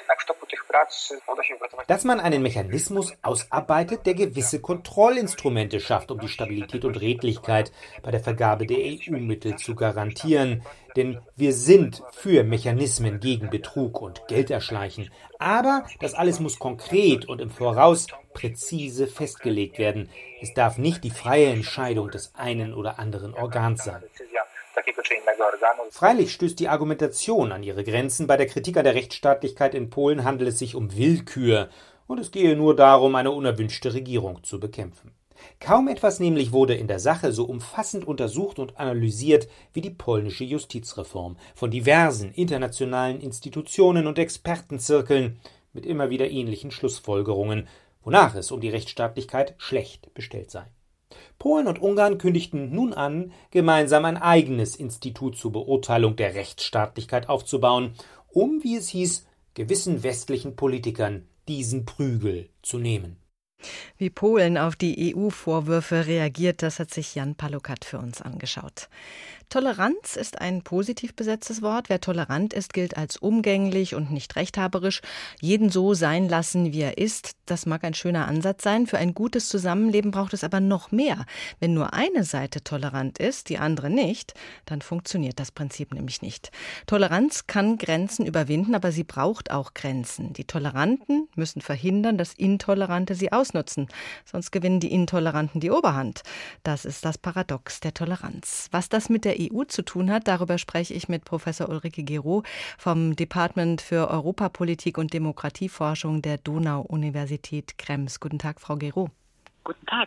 dass man einen Mechanismus ausarbeitet, der gewisse Kontrollinstrumente schafft, um die Stabilität und Redlichkeit bei der Vergabe der EU-Mittel zu garantieren. Denn wir sind für Mechanismen gegen Betrug und Gelderschleichen. Aber das alles muss konkret und im Voraus präzise festgelegt werden. Es darf nicht die freie Entscheidung des einen oder anderen Organs sein. Freilich stößt die Argumentation an ihre Grenzen. Bei der Kritik an der Rechtsstaatlichkeit in Polen handelt es sich um Willkür und es gehe nur darum, eine unerwünschte Regierung zu bekämpfen. Kaum etwas nämlich wurde in der Sache so umfassend untersucht und analysiert wie die polnische Justizreform von diversen internationalen Institutionen und Expertenzirkeln mit immer wieder ähnlichen Schlussfolgerungen, wonach es um die Rechtsstaatlichkeit schlecht bestellt sei. Polen und Ungarn kündigten nun an, gemeinsam ein eigenes Institut zur Beurteilung der Rechtsstaatlichkeit aufzubauen, um, wie es hieß, gewissen westlichen Politikern diesen Prügel zu nehmen. Wie Polen auf die EU-Vorwürfe reagiert, das hat sich Jan Palukat für uns angeschaut. Toleranz ist ein positiv besetztes Wort. Wer tolerant ist, gilt als umgänglich und nicht rechthaberisch. Jeden so sein lassen, wie er ist. Das mag ein schöner Ansatz sein. Für ein gutes Zusammenleben braucht es aber noch mehr. Wenn nur eine Seite tolerant ist, die andere nicht, dann funktioniert das Prinzip nämlich nicht. Toleranz kann Grenzen überwinden, aber sie braucht auch Grenzen. Die Toleranten müssen verhindern, dass Intolerante sie ausnutzen. Sonst gewinnen die Intoleranten die Oberhand. Das ist das Paradox der Toleranz. Was das mit der EU zu tun hat, darüber spreche ich mit Professor Ulrike Guérot vom Department für Europapolitik und Demokratieforschung der Donau-Universität Krems. Guten Tag, Frau Guérot. Guten Tag.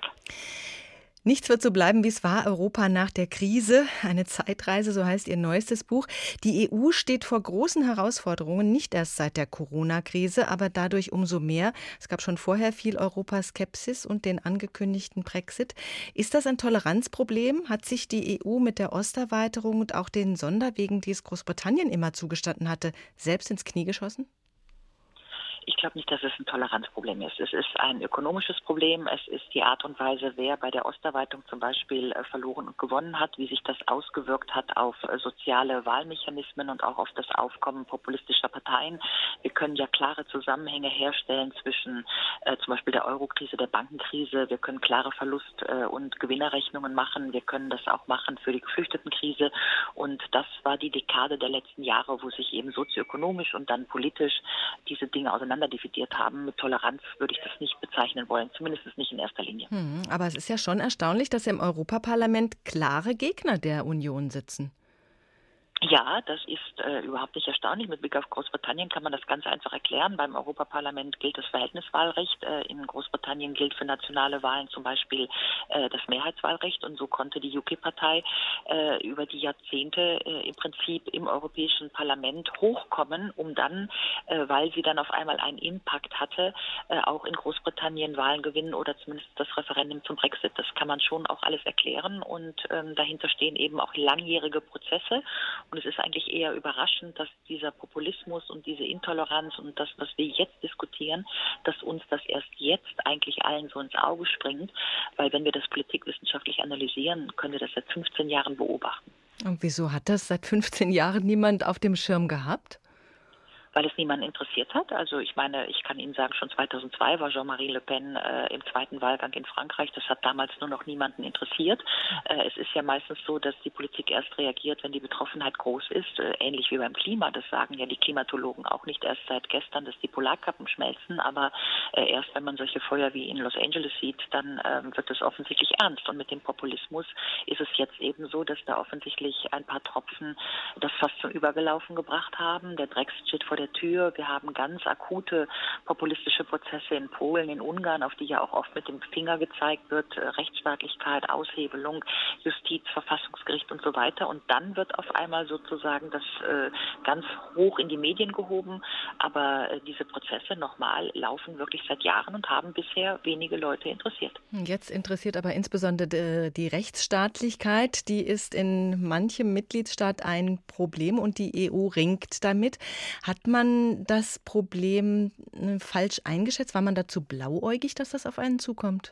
Nichts wird so bleiben, wie es war, Europa nach der Krise. Eine Zeitreise, so heißt Ihr neuestes Buch. Die EU steht vor großen Herausforderungen, nicht erst seit der Corona-Krise, aber dadurch umso mehr. Es gab schon vorher viel Europaskepsis und den angekündigten Brexit. Ist das ein Toleranzproblem? Hat sich die EU mit der Osterweiterung und auch den Sonderwegen, die es Großbritannien immer zugestanden hatte, selbst ins Knie geschossen? Ich glaube nicht, dass es ein Toleranzproblem ist. Es ist ein ökonomisches Problem. Es ist die Art und Weise, wer bei der Osterweiterung zum Beispiel verloren und gewonnen hat, wie sich das ausgewirkt hat auf soziale Wahlmechanismen und auch auf das Aufkommen populistischer Parteien. Wir können ja klare Zusammenhänge herstellen zwischen zum Beispiel der Eurokrise, der Bankenkrise. Wir können klare Verlust- und Gewinnerrechnungen machen. Wir können das auch machen für die Geflüchtetenkrise. Und das war die Dekade der letzten Jahre, wo sich eben sozioökonomisch und dann politisch diese Dinge dividiert haben. Mit Toleranz würde ich das nicht bezeichnen wollen, zumindest nicht in erster Linie. Aber es ist ja schon erstaunlich, dass im Europaparlament klare Gegner der Union sitzen. Ja, das ist überhaupt nicht erstaunlich. Mit Blick auf Großbritannien kann man das ganz einfach erklären. Beim Europaparlament gilt das Verhältniswahlrecht. In Großbritannien gilt für nationale Wahlen zum Beispiel das Mehrheitswahlrecht. Und so konnte die UKIP-Partei über die Jahrzehnte im Prinzip im Europäischen Parlament hochkommen, um dann, weil sie dann auf einmal einen Impact hatte, auch in Großbritannien Wahlen gewinnen oder zumindest das Referendum zum Brexit. Das kann man schon auch alles erklären. Und dahinter stehen eben auch langjährige Prozesse. Und es ist eigentlich eher überraschend, dass dieser Populismus und diese Intoleranz und das, was wir jetzt diskutieren, dass uns das erst jetzt eigentlich allen so ins Auge springt. Weil wenn wir das politikwissenschaftlich analysieren, können wir das seit 15 Jahren beobachten. Und wieso hat das seit 15 Jahren niemand auf dem Schirm gehabt? Weil es niemanden interessiert hat. Also ich meine, ich kann Ihnen sagen, schon 2002 war Jean-Marie Le Pen im zweiten Wahlgang in Frankreich. Das hat damals nur noch niemanden interessiert. Es ist ja meistens so, dass die Politik erst reagiert, wenn die Betroffenheit groß ist. Ähnlich wie beim Klima. Das sagen ja die Klimatologen auch nicht erst seit gestern, dass die Polarkappen schmelzen. Aber erst wenn man solche Feuer wie in Los Angeles sieht, dann wird es offensichtlich ernst. Und mit dem Populismus ist es jetzt eben so, dass da offensichtlich ein paar Tropfen das fast zum Übergelaufen gebracht haben. Der Brexit steht vor der Tür. Wir haben ganz akute populistische Prozesse in Polen, in Ungarn, auf die ja auch oft mit dem Finger gezeigt wird. Rechtsstaatlichkeit, Aushebelung, Justiz, Verfassungsgericht und so weiter. Und dann wird auf einmal sozusagen das ganz hoch in die Medien gehoben. Aber diese Prozesse nochmal laufen wirklich seit Jahren und haben bisher wenige Leute interessiert. Jetzt interessiert aber insbesondere die Rechtsstaatlichkeit. Die ist in manchem Mitgliedstaat ein Problem und die EU ringt damit. Hat man das Problem falsch eingeschätzt? War man dazu blauäugig, dass das auf einen zukommt?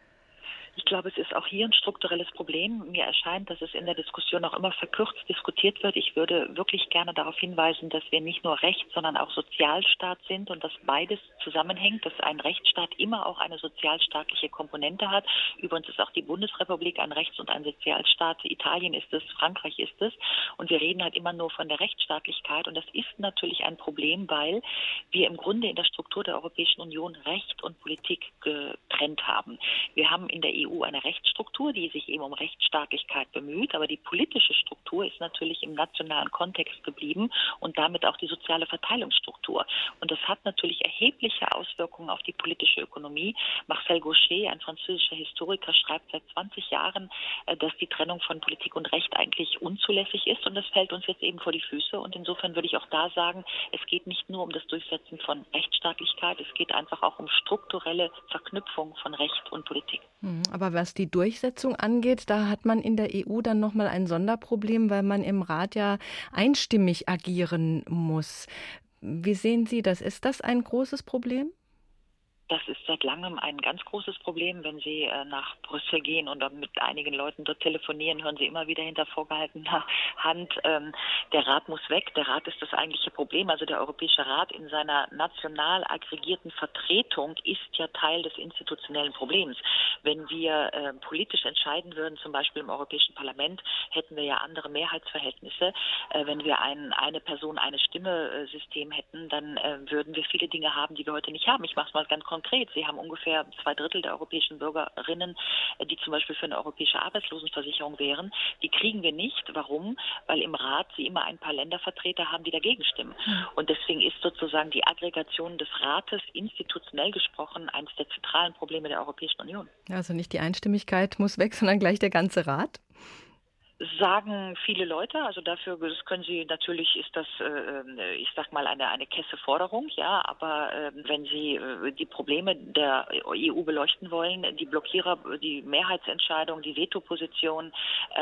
Ich glaube, es ist auch hier ein strukturelles Problem. Mir erscheint, dass es in der Diskussion auch immer verkürzt diskutiert wird. Ich würde wirklich gerne darauf hinweisen, dass wir nicht nur Rechts-, sondern auch Sozialstaat sind und dass beides zusammenhängt, dass ein Rechtsstaat immer auch eine sozialstaatliche Komponente hat. Übrigens ist auch die Bundesrepublik ein Rechts- und ein Sozialstaat. Italien ist es, Frankreich ist es. Und wir reden halt immer nur von der Rechtsstaatlichkeit. Und das ist natürlich ein Problem, weil wir im Grunde in der Struktur der Europäischen Union Recht und Politik getrennt haben. Wir haben in der EU eine Rechtsstruktur, die sich eben um Rechtsstaatlichkeit bemüht, aber die politische Struktur ist natürlich im nationalen Kontext geblieben und damit auch die soziale Verteilungsstruktur. Und das hat natürlich erhebliche Auswirkungen auf die politische Ökonomie. Marcel Gauchet, ein französischer Historiker, schreibt seit 20 Jahren, dass die Trennung von Politik und Recht eigentlich unzulässig ist und das fällt uns jetzt eben vor die Füße. Und insofern würde ich auch da sagen, es geht nicht nur um das Durchsetzen von Rechtsstaatlichkeit, es geht einfach auch um strukturelle Verknüpfung von Recht und Politik. Aber was die Durchsetzung angeht, da hat man in der EU dann nochmal ein Sonderproblem, weil man im Rat ja einstimmig agieren muss. Wie sehen Sie das? Ist das ein großes Problem? Das ist seit langem ein ganz großes Problem. Wenn Sie nach Brüssel gehen und mit einigen Leuten dort telefonieren, hören Sie immer wieder hinter vorgehaltener Hand, der Rat muss weg. Der Rat ist das eigentliche Problem. Also der Europäische Rat in seiner national aggregierten Vertretung ist ja Teil des institutionellen Problems. Wenn wir politisch entscheiden würden, zum Beispiel im Europäischen Parlament, hätten wir ja andere Mehrheitsverhältnisse. Wenn wir eine Person, eine Stimme System hätten, dann würden wir viele Dinge haben, die wir heute nicht haben. Ich mache es mal ganz konkret. Sie haben ungefähr 2/3 der europäischen Bürgerinnen, die zum Beispiel für eine europäische Arbeitslosenversicherung wären. Die kriegen wir nicht. Warum? Weil im Rat Sie immer ein paar Ländervertreter haben, die dagegen stimmen. Und deswegen ist sozusagen die Aggregation des Rates institutionell gesprochen eines der zentralen Probleme der Europäischen Union. Also nicht die Einstimmigkeit muss weg, sondern gleich der ganze Rat? Sagen viele Leute, also dafür, das können Sie natürlich, ist das, ich sag mal, eine kesse Forderung, ja, aber wenn Sie die Probleme der EU beleuchten wollen, die Blockierer, die Mehrheitsentscheidung, die Vetoposition,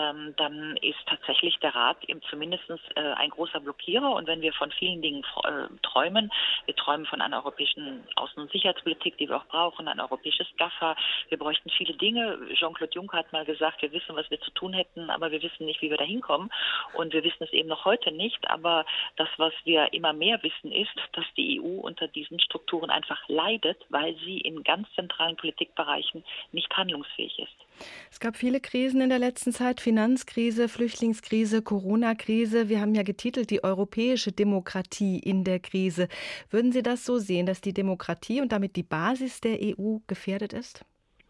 dann ist tatsächlich der Rat eben zumindest ein großer Blockierer. Und wenn wir von vielen Dingen träumen, wir träumen von einer europäischen Außen- und Sicherheitspolitik, die wir auch brauchen, ein europäisches GAFA, wir bräuchten viele Dinge. Jean-Claude Juncker hat mal gesagt, wir wissen, was wir zu tun hätten, aber wir wissen nicht, wie wir da hinkommen. Und wir wissen es eben noch heute nicht. Aber das, was wir immer mehr wissen, ist, dass die EU unter diesen Strukturen einfach leidet, weil sie in ganz zentralen Politikbereichen nicht handlungsfähig ist. Es gab viele Krisen in der letzten Zeit. Finanzkrise, Flüchtlingskrise, Corona-Krise. Wir haben ja getitelt, die europäische Demokratie in der Krise. Würden Sie das so sehen, dass die Demokratie und damit die Basis der EU gefährdet ist?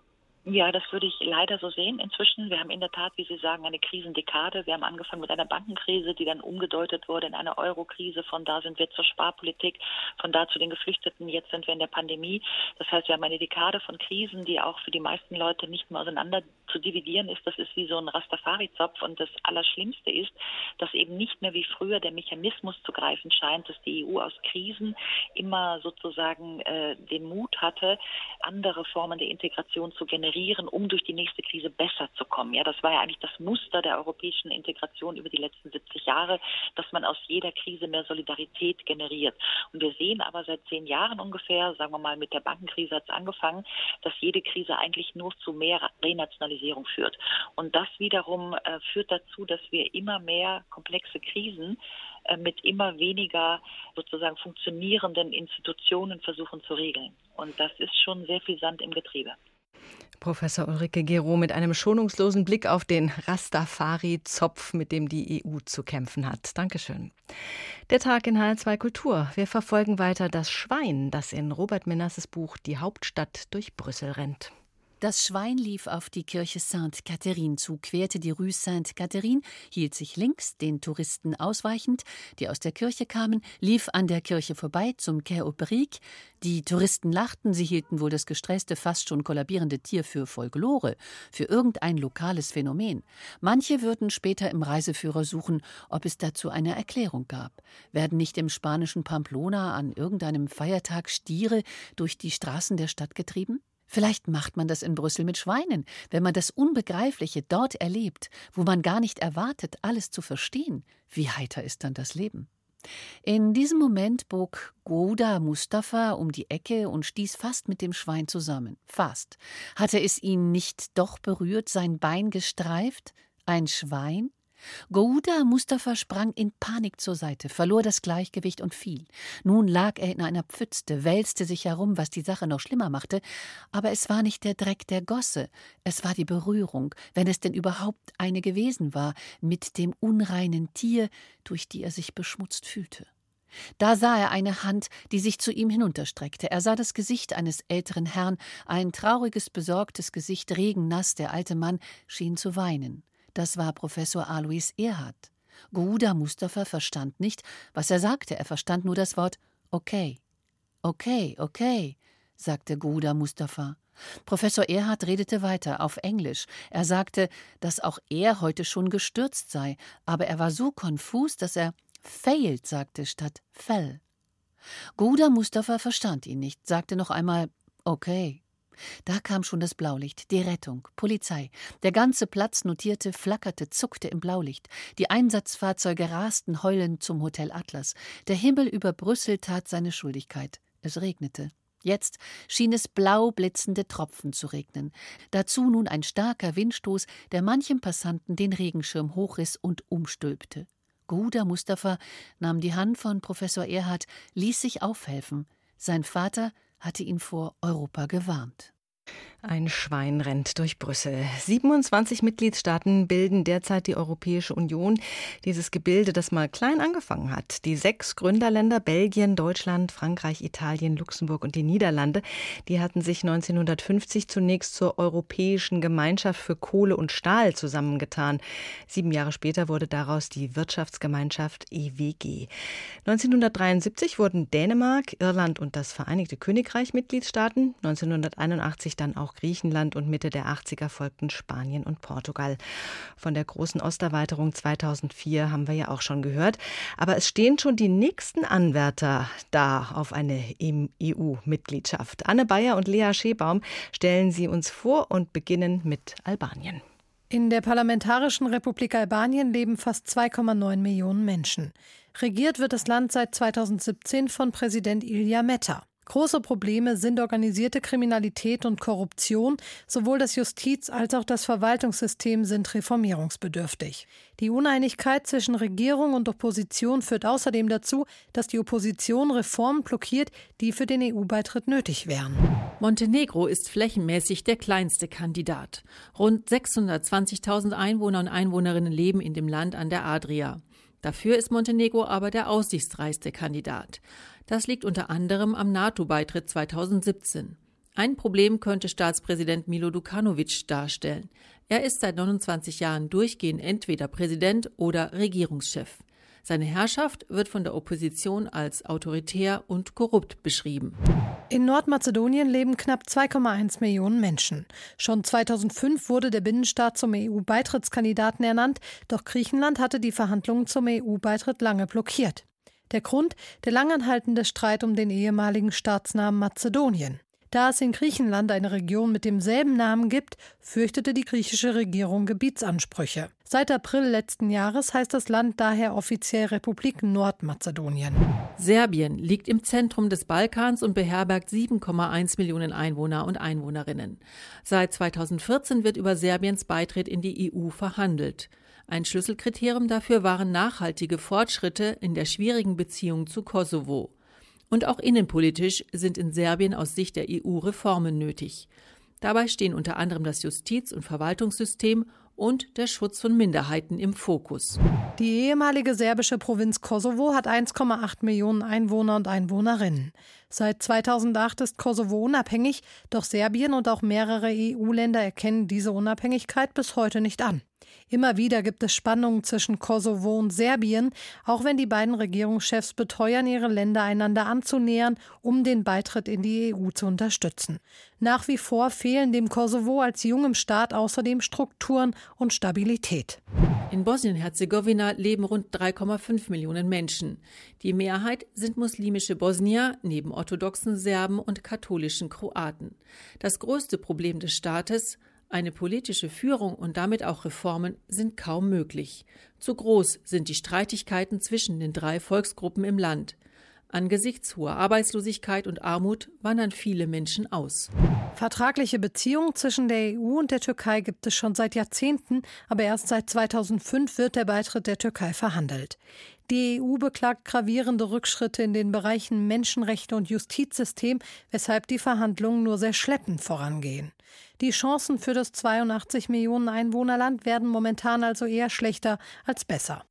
Ja, das würde ich leider so sehen inzwischen. Wir haben in der Tat, wie Sie sagen, eine Krisendekade. Wir haben angefangen mit einer Bankenkrise, die dann umgedeutet wurde in eine Euro-Krise. Von da sind wir zur Sparpolitik, von da zu den Geflüchteten. Jetzt sind wir in der Pandemie. Das heißt, wir haben eine Dekade von Krisen, die auch für die meisten Leute nicht mehr auseinander zu dividieren ist. Das ist wie so ein Rastafari-Zopf. Und das Allerschlimmste ist, dass eben nicht mehr wie früher der Mechanismus zu greifen scheint, dass die EU aus Krisen immer sozusagen den Mut hatte, andere Formen der Integration zu generieren, um durch die nächste Krise besser zu kommen. Ja, das war ja eigentlich das Muster der europäischen Integration über die letzten 70 Jahre, dass man aus jeder Krise mehr Solidarität generiert. Und wir sehen aber seit 10 Jahren ungefähr, sagen wir mal mit der Bankenkrise hat es angefangen, dass jede Krise eigentlich nur zu mehr Renationalisierung führt. Und das wiederum führt dazu, dass wir immer mehr komplexe Krisen mit immer weniger sozusagen funktionierenden Institutionen versuchen zu regeln. Und das ist schon sehr viel Sand im Getriebe. Professor Ulrike Gero mit einem schonungslosen Blick auf den Rastafari-Zopf, mit dem die EU zu kämpfen hat. Dankeschön. Der Tag in HR2 Kultur. Wir verfolgen weiter das Schwein, das in Robert Menasses Buch Die Hauptstadt durch Brüssel rennt. Das Schwein lief auf die Kirche Sainte-Catherine zu, querte die Rue Sainte-Catherine, hielt sich links, den Touristen ausweichend, die aus der Kirche kamen, lief an der Kirche vorbei zum Quai aux Briques. Die Touristen lachten, sie hielten wohl das gestresste, fast schon kollabierende Tier für Folklore, für irgendein lokales Phänomen. Manche würden später im Reiseführer suchen, ob es dazu eine Erklärung gab. Werden nicht im spanischen Pamplona an irgendeinem Feiertag Stiere durch die Straßen der Stadt getrieben? Vielleicht macht man das in Brüssel mit Schweinen, wenn man das Unbegreifliche dort erlebt, wo man gar nicht erwartet, alles zu verstehen. Wie heiter ist dann das Leben? In diesem Moment bog Ghouda Mustafa um die Ecke und stieß fast mit dem Schwein zusammen. Fast. Hatte es ihn nicht doch berührt, sein Bein gestreift? Ein Schwein? Ghouda Mustafa sprang in Panik zur Seite, verlor das Gleichgewicht und fiel. Nun lag er in einer Pfütze, wälzte sich herum, was die Sache noch schlimmer machte. Aber es war nicht der Dreck der Gosse, es war die Berührung, wenn es denn überhaupt eine gewesen war, mit dem unreinen Tier, durch die er sich beschmutzt fühlte. Da sah er eine Hand, die sich zu ihm hinunterstreckte. Er sah das Gesicht eines älteren Herrn, ein trauriges, besorgtes Gesicht, regennass, der alte Mann schien zu weinen. Das war Professor Alois Erhardt. Ghouda Mustafa verstand nicht, was er sagte. Er verstand nur das Wort okay. Okay, okay, sagte Ghouda Mustafa. Professor Erhardt redete weiter auf Englisch. Er sagte, dass auch er heute schon gestürzt sei, aber er war so konfus, dass er failed sagte statt fell. Ghouda Mustafa verstand ihn nicht, sagte noch einmal okay. Da kam schon das Blaulicht, die Rettung, Polizei. Der ganze Platz notierte, flackerte, zuckte im Blaulicht. Die Einsatzfahrzeuge rasten heulend zum Hotel Atlas. Der Himmel über Brüssel tat seine Schuldigkeit. Es regnete. Jetzt schien es blau blitzende Tropfen zu regnen. Dazu nun ein starker Windstoß, der manchem Passanten den Regenschirm hochriss und umstülpte. Guda Mustafa nahm die Hand von Professor Erhard, ließ sich aufhelfen. Sein Vater hatte ihn vor Europa gewarnt. Ein Schwein rennt durch Brüssel. 27 Mitgliedstaaten bilden derzeit die Europäische Union. Dieses Gebilde, das mal klein angefangen hat. Die 6 Gründerländer Belgien, Deutschland, Frankreich, Italien, Luxemburg und die Niederlande, die hatten sich 1950 zunächst zur Europäischen Gemeinschaft für Kohle und Stahl zusammengetan. 7 Jahre später wurde daraus die Wirtschaftsgemeinschaft EWG. 1973 wurden Dänemark, Irland und das Vereinigte Königreich Mitgliedstaaten. 1981 dann auch Griechenland und Mitte der 80er folgten Spanien und Portugal. Von der großen Osterweiterung 2004 haben wir ja auch schon gehört. Aber es stehen schon die nächsten Anwärter da auf eine EU-Mitgliedschaft. Anne Bayer und Lea Schebaum stellen sie uns vor und beginnen mit Albanien. In der Parlamentarischen Republik Albanien leben fast 2,9 Millionen Menschen. Regiert wird das Land seit 2017 von Präsident Ilia Meta. Große Probleme sind organisierte Kriminalität und Korruption. Sowohl das Justiz- als auch das Verwaltungssystem sind reformierungsbedürftig. Die Uneinigkeit zwischen Regierung und Opposition führt außerdem dazu, dass die Opposition Reformen blockiert, die für den EU-Beitritt nötig wären. Montenegro ist flächenmäßig der kleinste Kandidat. Rund 620.000 Einwohner und Einwohnerinnen leben in dem Land an der Adria. Dafür ist Montenegro aber der aussichtsreichste Kandidat. Das liegt unter anderem am NATO-Beitritt 2017. Ein Problem könnte Staatspräsident Milo Đukanović darstellen. Er ist seit 29 Jahren durchgehend entweder Präsident oder Regierungschef. Seine Herrschaft wird von der Opposition als autoritär und korrupt beschrieben. In Nordmazedonien leben knapp 2,1 Millionen Menschen. Schon 2005 wurde der Binnenstaat zum EU-Beitrittskandidaten ernannt, doch Griechenland hatte die Verhandlungen zum EU-Beitritt lange blockiert. Der Grund: der langanhaltende Streit um den ehemaligen Staatsnamen Mazedonien. Da es in Griechenland eine Region mit demselben Namen gibt, fürchtete die griechische Regierung Gebietsansprüche. Seit April letzten Jahres heißt das Land daher offiziell Republik Nordmazedonien. Serbien liegt im Zentrum des Balkans und beherbergt 7,1 Millionen Einwohner und Einwohnerinnen. Seit 2014 wird über Serbiens Beitritt in die EU verhandelt. Ein Schlüsselkriterium dafür waren nachhaltige Fortschritte in der schwierigen Beziehung zu Kosovo. Und auch innenpolitisch sind in Serbien aus Sicht der EU Reformen nötig. Dabei stehen unter anderem das Justiz- und Verwaltungssystem und der Schutz von Minderheiten im Fokus. Die ehemalige serbische Provinz Kosovo hat 1,8 Millionen Einwohner und Einwohnerinnen. Seit 2008 ist Kosovo unabhängig, doch Serbien und auch mehrere EU-Länder erkennen diese Unabhängigkeit bis heute nicht an. Immer wieder gibt es Spannungen zwischen Kosovo und Serbien, auch wenn die beiden Regierungschefs beteuern, ihre Länder einander anzunähern, um den Beitritt in die EU zu unterstützen. Nach wie vor fehlen dem Kosovo als jungem Staat außerdem Strukturen und Stabilität. In Bosnien-Herzegowina leben rund 3,5 Millionen Menschen. Die Mehrheit sind muslimische Bosnier, neben orthodoxen Serben und katholischen Kroaten. Das größte Problem des Staates: eine politische Führung und damit auch Reformen sind kaum möglich. Zu groß sind die Streitigkeiten zwischen den 3 Volksgruppen im Land. Angesichts hoher Arbeitslosigkeit und Armut wandern viele Menschen aus. Vertragliche Beziehungen zwischen der EU und der Türkei gibt es schon seit Jahrzehnten, aber erst seit 2005 wird der Beitritt der Türkei verhandelt. Die EU beklagt gravierende Rückschritte in den Bereichen Menschenrechte und Justizsystem, weshalb die Verhandlungen nur sehr schleppend vorangehen. Die Chancen für das 82 Millionen Einwohnerland werden momentan also eher schlechter als besser.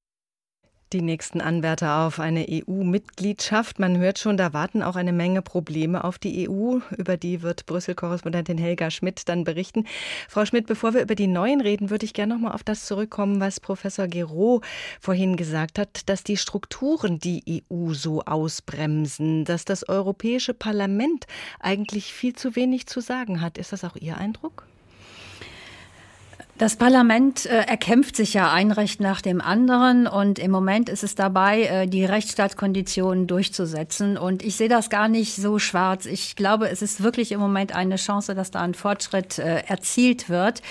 Die nächsten Anwärter auf eine EU-Mitgliedschaft. Man hört schon, da warten auch eine Menge Probleme auf die EU. Über die wird Brüssel-Korrespondentin Helga Schmidt dann berichten. Frau Schmidt, bevor wir über die Neuen reden, würde ich gerne noch mal auf das zurückkommen, was Professor Guéraud vorhin gesagt hat, dass die Strukturen die EU so ausbremsen, dass das Europäische Parlament eigentlich viel zu wenig zu sagen hat. Ist das auch Ihr Eindruck? Das Parlament erkämpft sich ja ein Recht nach dem anderen und im Moment ist es dabei, die Rechtsstaatskonditionen durchzusetzen. Und ich sehe das gar nicht so schwarz. Ich glaube, es ist wirklich im Moment eine Chance, dass da ein Fortschritt erzielt wird.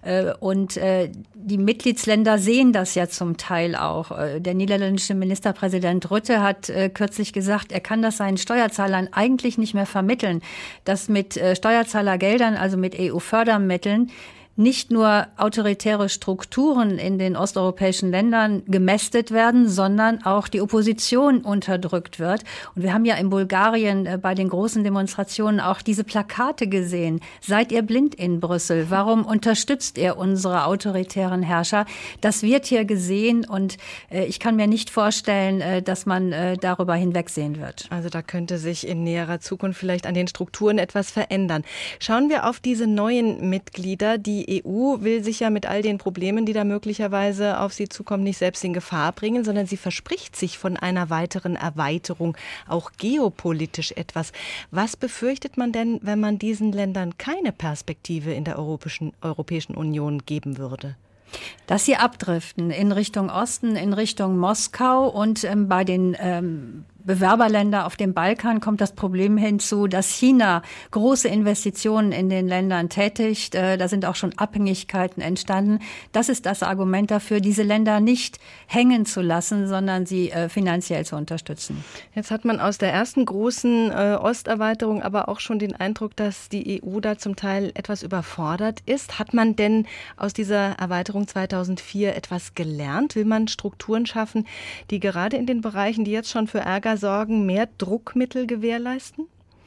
Und die Mitgliedsländer sehen das ja zum Teil auch. Der niederländische Ministerpräsident Rutte hat kürzlich gesagt, er kann das seinen Steuerzahlern eigentlich nicht mehr vermitteln, dass mit Steuerzahlergeldern, also mit EU-Fördermitteln, nicht nur autoritäre Strukturen in den osteuropäischen Ländern gemästet werden, sondern auch die Opposition unterdrückt wird. Und wir haben ja in Bulgarien bei den großen Demonstrationen auch diese Plakate gesehen. Seid ihr blind in Brüssel? Warum unterstützt ihr unsere autoritären Herrscher? Das wird hier gesehen und ich kann mir nicht vorstellen, dass man darüber hinwegsehen wird. Also da könnte sich in näherer Zukunft vielleicht an den Strukturen etwas verändern. Schauen wir auf diese neuen Mitglieder. Die EU will sich ja mit all den Problemen, die da möglicherweise auf sie zukommen, nicht selbst in Gefahr bringen, sondern sie verspricht sich von einer weiteren Erweiterung auch geopolitisch etwas. Was befürchtet man denn, wenn man diesen Ländern keine Perspektive in der Europäischen Union geben würde? Dass sie abdriften in Richtung Osten, in Richtung Moskau und bei den Bewerberländern auf dem Balkan kommt das Problem hinzu, dass China große Investitionen in den Ländern tätigt. Da sind auch schon Abhängigkeiten entstanden. Das ist das Argument dafür, diese Länder nicht hängen zu lassen, sondern sie finanziell zu unterstützen. Jetzt hat man aus der ersten großen Osterweiterung aber auch schon den Eindruck, dass die EU da zum Teil etwas überfordert ist. Hat man denn aus dieser Erweiterung 2004 etwas gelernt? Will man Strukturen schaffen, die gerade in den Bereichen, die jetzt schon für Ärger sorgen, mehr Druckmittel gewährleisten?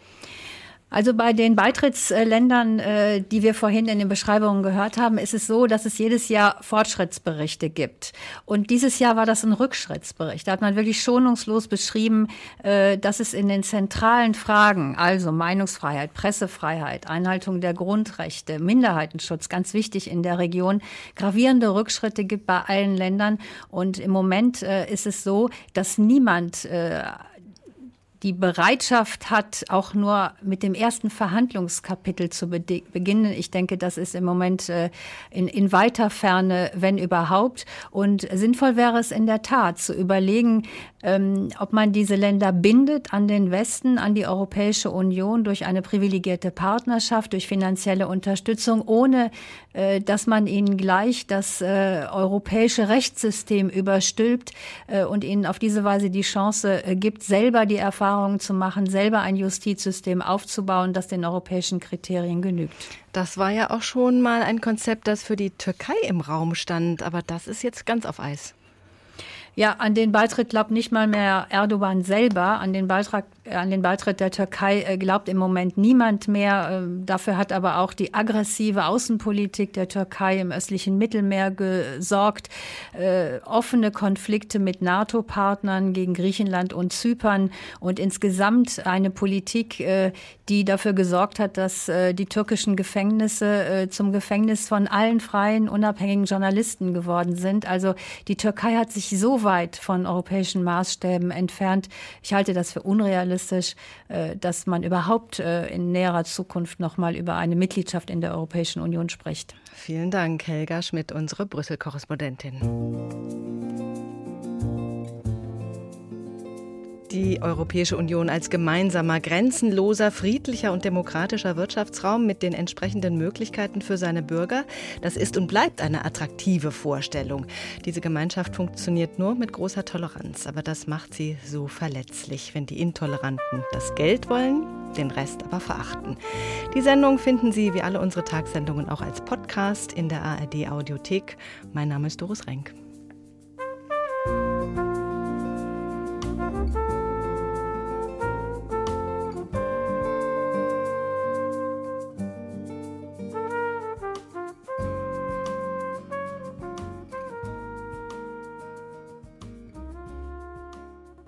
Also bei den Beitrittsländern, die wir vorhin in den Beschreibungen gehört haben, ist es so, dass es jedes Jahr Fortschrittsberichte gibt. Und dieses Jahr war das ein Rückschrittsbericht. Da hat man wirklich schonungslos beschrieben, dass es in den zentralen Fragen, also Meinungsfreiheit, Pressefreiheit, Einhaltung der Grundrechte, Minderheitenschutz, ganz wichtig in der Region, gravierende Rückschritte gibt bei allen Ländern. Und im Moment ist es so, dass niemand die Bereitschaft hat, auch nur mit dem ersten Verhandlungskapitel zu beginnen. Ich denke, das ist im Moment in weiter Ferne, wenn überhaupt. Und sinnvoll wäre es in der Tat zu überlegen, ob man diese Länder bindet an den Westen, an die Europäische Union durch eine privilegierte Partnerschaft, durch finanzielle Unterstützung, ohne dass man ihnen gleich das europäische Rechtssystem überstülpt und ihnen auf diese Weise die Chance gibt, selber die Erfahrungen zu machen, selber ein Justizsystem aufzubauen, das den europäischen Kriterien genügt. Das war ja auch schon mal ein Konzept, das für die Türkei im Raum stand, aber das ist jetzt ganz auf Eis. Ja, an den Beitritt glaubt nicht mal mehr Erdogan selber. An den Beitritt der Türkei glaubt im Moment niemand mehr. Dafür hat aber auch die aggressive Außenpolitik der Türkei im östlichen Mittelmeer gesorgt. Offene Konflikte mit NATO-Partnern gegen Griechenland und Zypern und insgesamt eine Politik, die dafür gesorgt hat, dass die türkischen Gefängnisse zum Gefängnis von allen freien, unabhängigen Journalisten geworden sind. Also die Türkei hat sich so weit von europäischen Maßstäben entfernt. Ich halte das für unrealistisch, dass man überhaupt in näherer Zukunft noch mal über eine Mitgliedschaft in der Europäischen Union spricht. Vielen Dank, Helga Schmidt, unsere Brüssel-Korrespondentin. Die Europäische Union als gemeinsamer, grenzenloser, friedlicher und demokratischer Wirtschaftsraum mit den entsprechenden Möglichkeiten für seine Bürger, das ist und bleibt eine attraktive Vorstellung. Diese Gemeinschaft funktioniert nur mit großer Toleranz, aber das macht sie so verletzlich, wenn die Intoleranten das Geld wollen, den Rest aber verachten. Die Sendung finden Sie wie alle unsere Tagsendungen auch als Podcast in der ARD Audiothek. Mein Name ist Doris Renk.